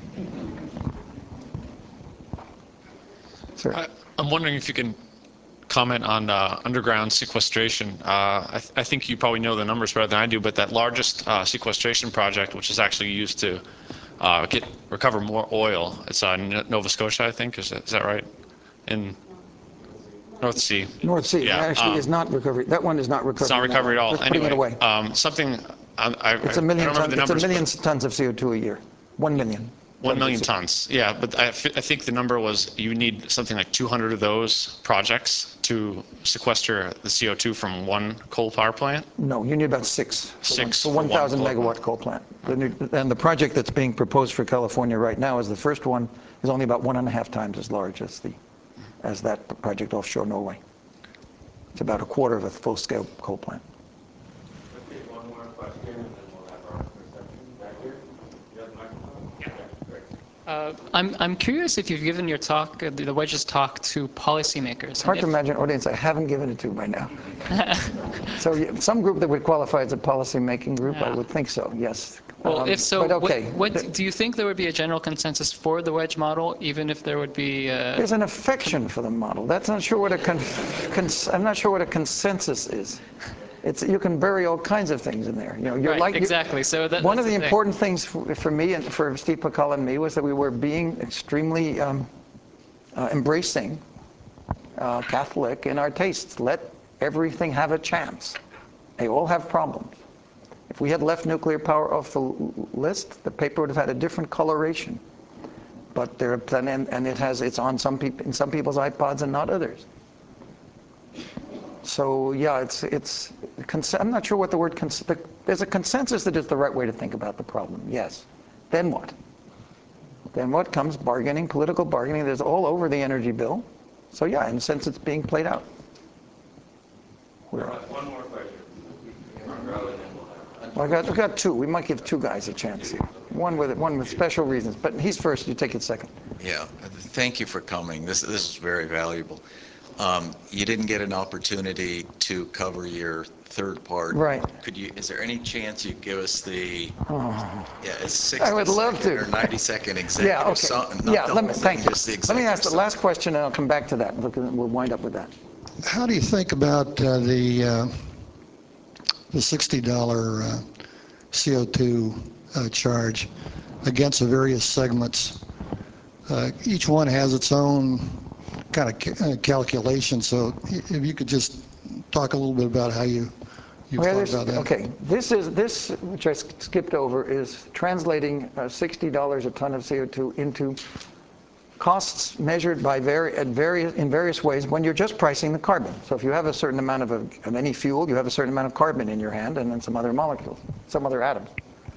Sir. I'm wondering if you can comment on underground sequestration. I think you probably know the numbers better than I do, but that largest sequestration project, which is actually used to recover more oil, it's Nova Scotia, I think. Is that right? In North Sea. North Sea actually is not recovery. That one is not recovery. It's not recovery at all. Just putting it away. Something. It's a million tons of CO2 a year. 1 million. 1 million tons. Yeah, but I think the number was you need something like 200 of those projects to sequester the CO2 from one coal power plant. No, you need about six. Six for 1,000 megawatt coal plant. And the project that's being proposed for California right now is the first one is only about 1.5 times as large as that project offshore Norway. It's about a quarter of a full-scale coal plant. Okay, one more question, and then we'll have our reception back here. You have the microphone? Yeah. Great. I'm curious if you've given your talk, the Wedges talk, to policymakers. It's hard to imagine an audience I haven't given it to by now. So some group that would qualify as a policy-making group, I would think so, yes. Well, if so, but okay. what do you think there would be a general consensus for the wedge model, even if there would be? There's an affection for the model. That's not sure what I'm not sure what a consensus is. You can bury all kinds of things in there. You're right, exactly. So one of the important things for me and for Steve Pakala and me was that we were being extremely embracing Catholic in our tastes. Let everything have a chance. They all have problems. If we had left nuclear power off the list, the paper would have had a different coloration. But it's on some people in some people's iPods and not others. So yeah, I'm not sure what the word there's a consensus that is the right way to think about the problem. Yes. Then what? Then what comes? Bargaining, political bargaining. There's all over the energy bill. So yeah, in a sense, it's being played out. One more question. Well, we've got two. We might give two guys a chance here. One with special reasons. But he's first. You take it second. Yeah. Thank you for coming. This is very valuable. You didn't get an opportunity to cover your third part. Right. Is there any chance you'd give us the? Oh. Yeah, it's 60 I would love to. or 90-second executive. Yeah. Okay. Thank you. Let me ask the last question, and I'll come back to that. We'll wind up with that. How do you think about the $60 CO2 charge against the various segments? Each one has its own kind of calculation. So if you could just talk a little bit about how you thought about that. Okay, this which I skipped over is translating $60 a ton of CO2 into costs measured by in various ways when you're just pricing the carbon. So if you have a certain amount of any fuel, you have a certain amount of carbon in your hand, and then some other molecules, some other atoms.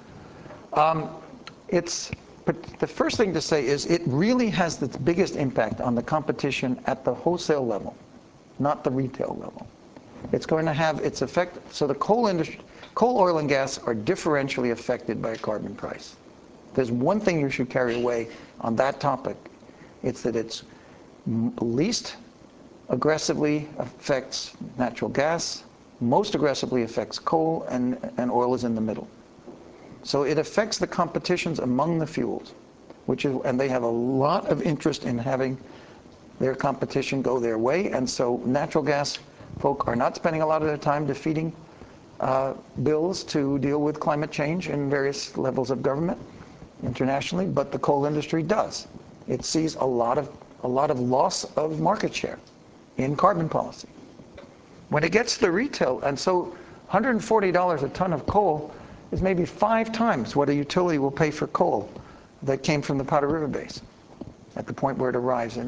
But the first thing to say is it really has the biggest impact on the competition at the wholesale level, not the retail level. It's going to have its effect. So the coal industry, coal, oil, and gas are differentially affected by a carbon price. There's one thing you should carry away on that topic. It's that it's least aggressively affects natural gas, most aggressively affects coal, and oil is in the middle. So it affects the competitions among the fuels, and they have a lot of interest in having their competition go their way. And so natural gas folk are not spending a lot of their time defeating bills to deal with climate change in various levels of government internationally, but the coal industry does. It sees a lot of loss of market share in carbon policy. When it gets to the retail, and so $140 a ton of coal is maybe 5 times what a utility will pay for coal that came from the Powder River Basin at the point where it arrives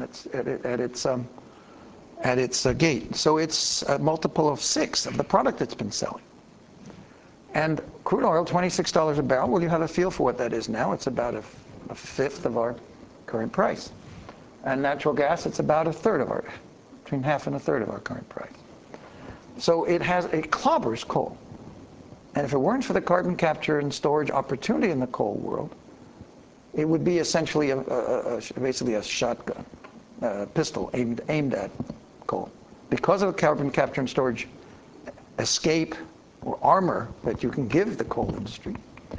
at its gate. So it's a multiple of 6 of the product it's been selling. And crude oil, $26 a barrel, well, you have a feel for what that is now. It's about a fifth of our current price. And natural gas, it's about a third of between half and a third of our current price. So it clobbers coal. And if it weren't for the carbon capture and storage opportunity in the coal world, it would be essentially basically a shotgun, pistol aimed at coal. Because of the carbon capture and storage escape or armor that you can give the coal industry,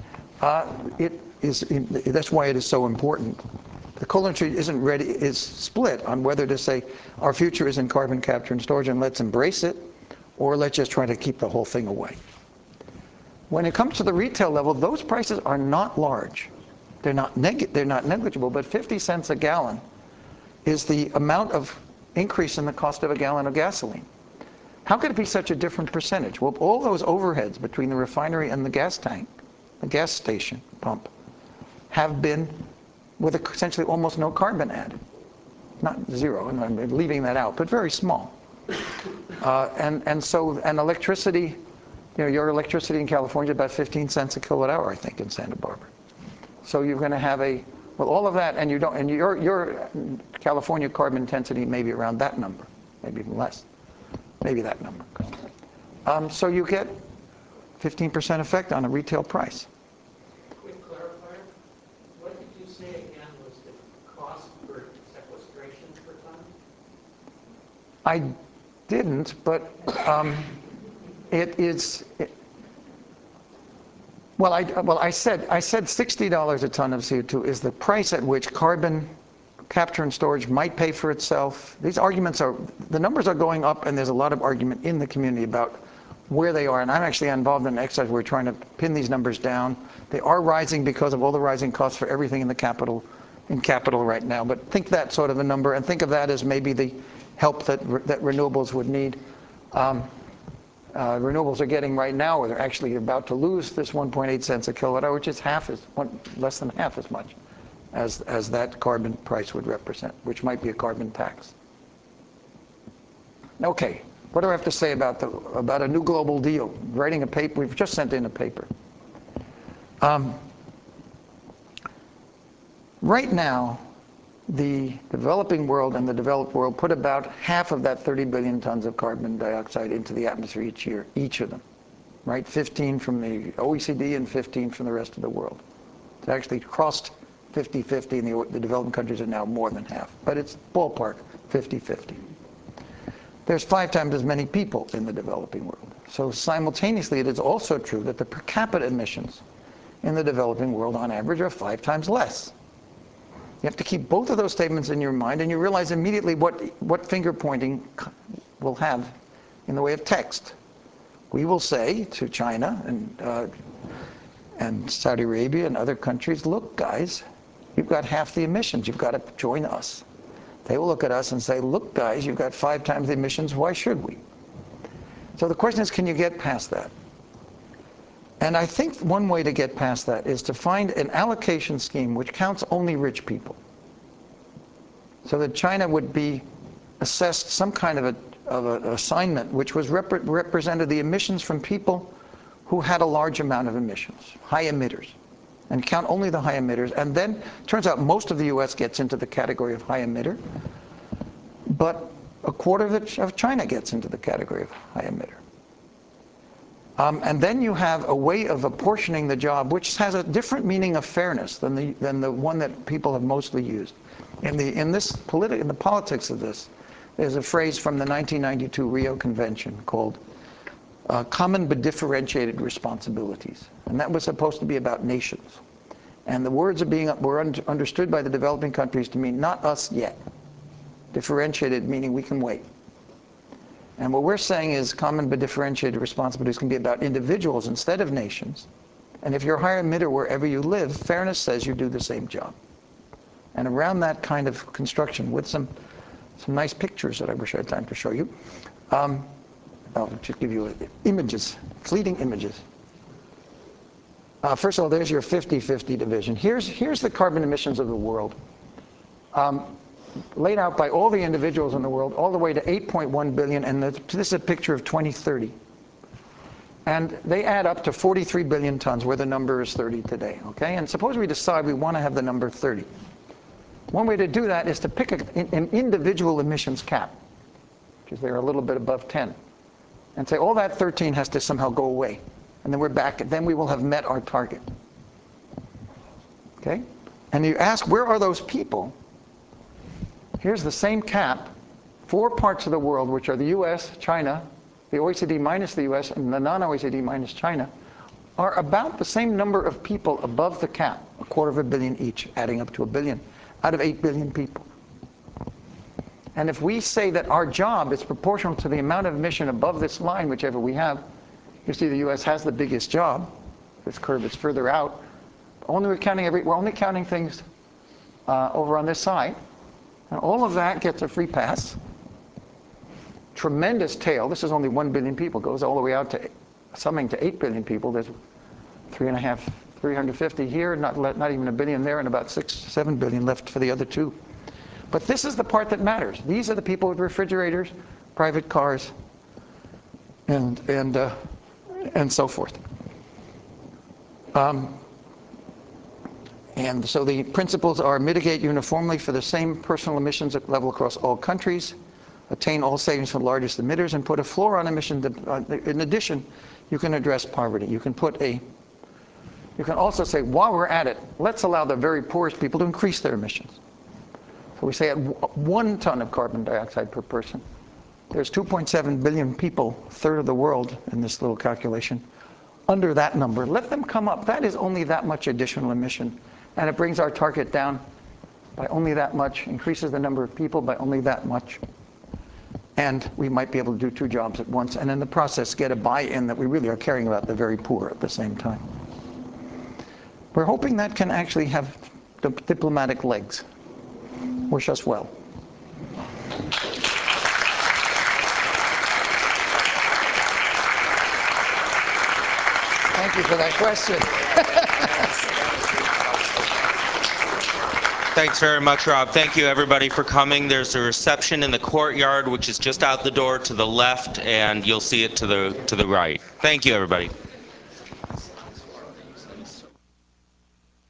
that's why it is so important. The coal industry is split on whether to say our future is in carbon capture and storage and let's embrace it, or let's just try to keep the whole thing away. When it comes to the retail level, those prices are not large. They're not negligible, but 50 cents a gallon is the amount of increase in the cost of a gallon of gasoline. How could it be such a different percentage? Well, all those overheads between the refinery and the gas tank, the gas station pump, have been with essentially almost no carbon add. Not zero, and I'm leaving that out, but very small. And electricity, your electricity in California is about 15 cents a kilowatt hour, I think, in Santa Barbara. So you're going to have all of that, and your California carbon intensity may be around that number, maybe even less, maybe that number. So you get 15% effect on a retail price. Quick clarifier, what did you say again was the cost for sequestration per ton? I didn't, but I said $60 a ton of CO2 is the price at which carbon capture and storage might pay for itself. These arguments the numbers are going up, and there's a lot of argument in the community about where they are. And I'm actually involved in an exercise where we're trying to pin these numbers down. They are rising because of all the rising costs for everything in capital right now. But think that sort of a number, and think of that as maybe the help that renewables would need. Renewables are getting right now, or they're actually about to lose this 1.8 cents a kilowatt hour, which is less than half as much as that carbon price would represent, which might be a carbon tax. Okay, what do I have to say about a new global deal? Writing a paper, we've just sent in a paper. Right now, the developing world and the developed world put about half of that 30 billion tons of carbon dioxide into the atmosphere each year, each of them, right? 15 from the OECD and 15 from the rest of the world. It's actually crossed 50-50, and the developing countries are now more than half, but it's ballpark 50-50. There's 5 times as many people in the developing world. So simultaneously, it is also true that the per capita emissions in the developing world on average are 5 times less. You have to keep both of those statements in your mind, and you realize immediately what finger pointing will have in the way of text. We will say to China and Saudi Arabia and other countries, look, guys, you've got half the emissions. You've got to join us. They will look at us and say, look, guys, you've got 5 times the emissions. Why should we? So the question is, can you get past that? And I think one way to get past that is to find an allocation scheme which counts only rich people. So that China would be assessed some kind of an assignment which was represented the emissions from people who had a large amount of emissions, high emitters, and count only the high emitters. And then it turns out most of the US gets into the category of high emitter, but a quarter of China gets into the category of high emitter. And then you have a way of apportioning the job which has a different meaning of fairness than the one that people have mostly used. In the politics of this, there's a phrase from the 1992 Rio Convention called common but differentiated responsibilities. And that was supposed to be about nations. And the words were understood by the developing countries to mean not us yet. Differentiated meaning we can wait. And what we're saying is common but differentiated responsibilities can be about individuals instead of nations. And if you're a higher emitter wherever you live, fairness says you do the same job. And around that kind of construction with some nice pictures that I wish I had time to show you, I'll just give you images, fleeting images. First of all, there's your 50-50 division. Here's the carbon emissions of the world. Laid out by all the individuals in the world, all the way to 8.1 billion, and this is a picture of 2030. And they add up to 43 billion tons, where the number is 30 today, okay? And suppose we decide we want to have the number 30. One way to do that is to pick an individual emissions cap, because they're a little bit above 10, and say all that 13 has to somehow go away. And then we're back, then we will have met our target. Okay? And you ask, where are those people? Here's the same cap. 4 parts of the world, which are the US, China, the OECD minus the US, and the non-OECD minus China, are about the same number of people above the cap, 250 million each, adding up to 1 billion, out of 8 billion people. And if we say that our job is proportional to the amount of emission above this line, whichever we have, you see the US has the biggest job. This curve is further out. We're only counting things over on this side. And all of that gets a free pass. Tremendous tail. This is only 1 billion people. Goes all the way out to summing to 8 billion people. There's 350 here, not even 1 billion there, and about 7 billion left for the other 2. But this is the part that matters. These are the people with refrigerators, private cars, and so forth. And so the principles are: mitigate uniformly for the same personal emissions level across all countries, attain all savings for the largest emitters, and put a floor on emission. In addition, you can address poverty. You can also say, while we're at it, let's allow the very poorest people to increase their emissions. So we say at 1 ton of carbon dioxide per person, there's 2.7 billion people, a third of the world in this little calculation, under that number. Let them come up. That is only that much additional emission. And it brings our target down by only that much, increases the number of people by only that much. And we might be able to do 2 jobs at once, and in the process get a buy-in that we really are caring about the very poor at the same time. We're hoping that can actually have diplomatic legs. Wish us well. Thank you for that question. Thanks very much, Rob. Thank you, everybody, for coming. There's a reception in the courtyard, which is just out the door to the left, and you'll see it to the right. Thank you, everybody.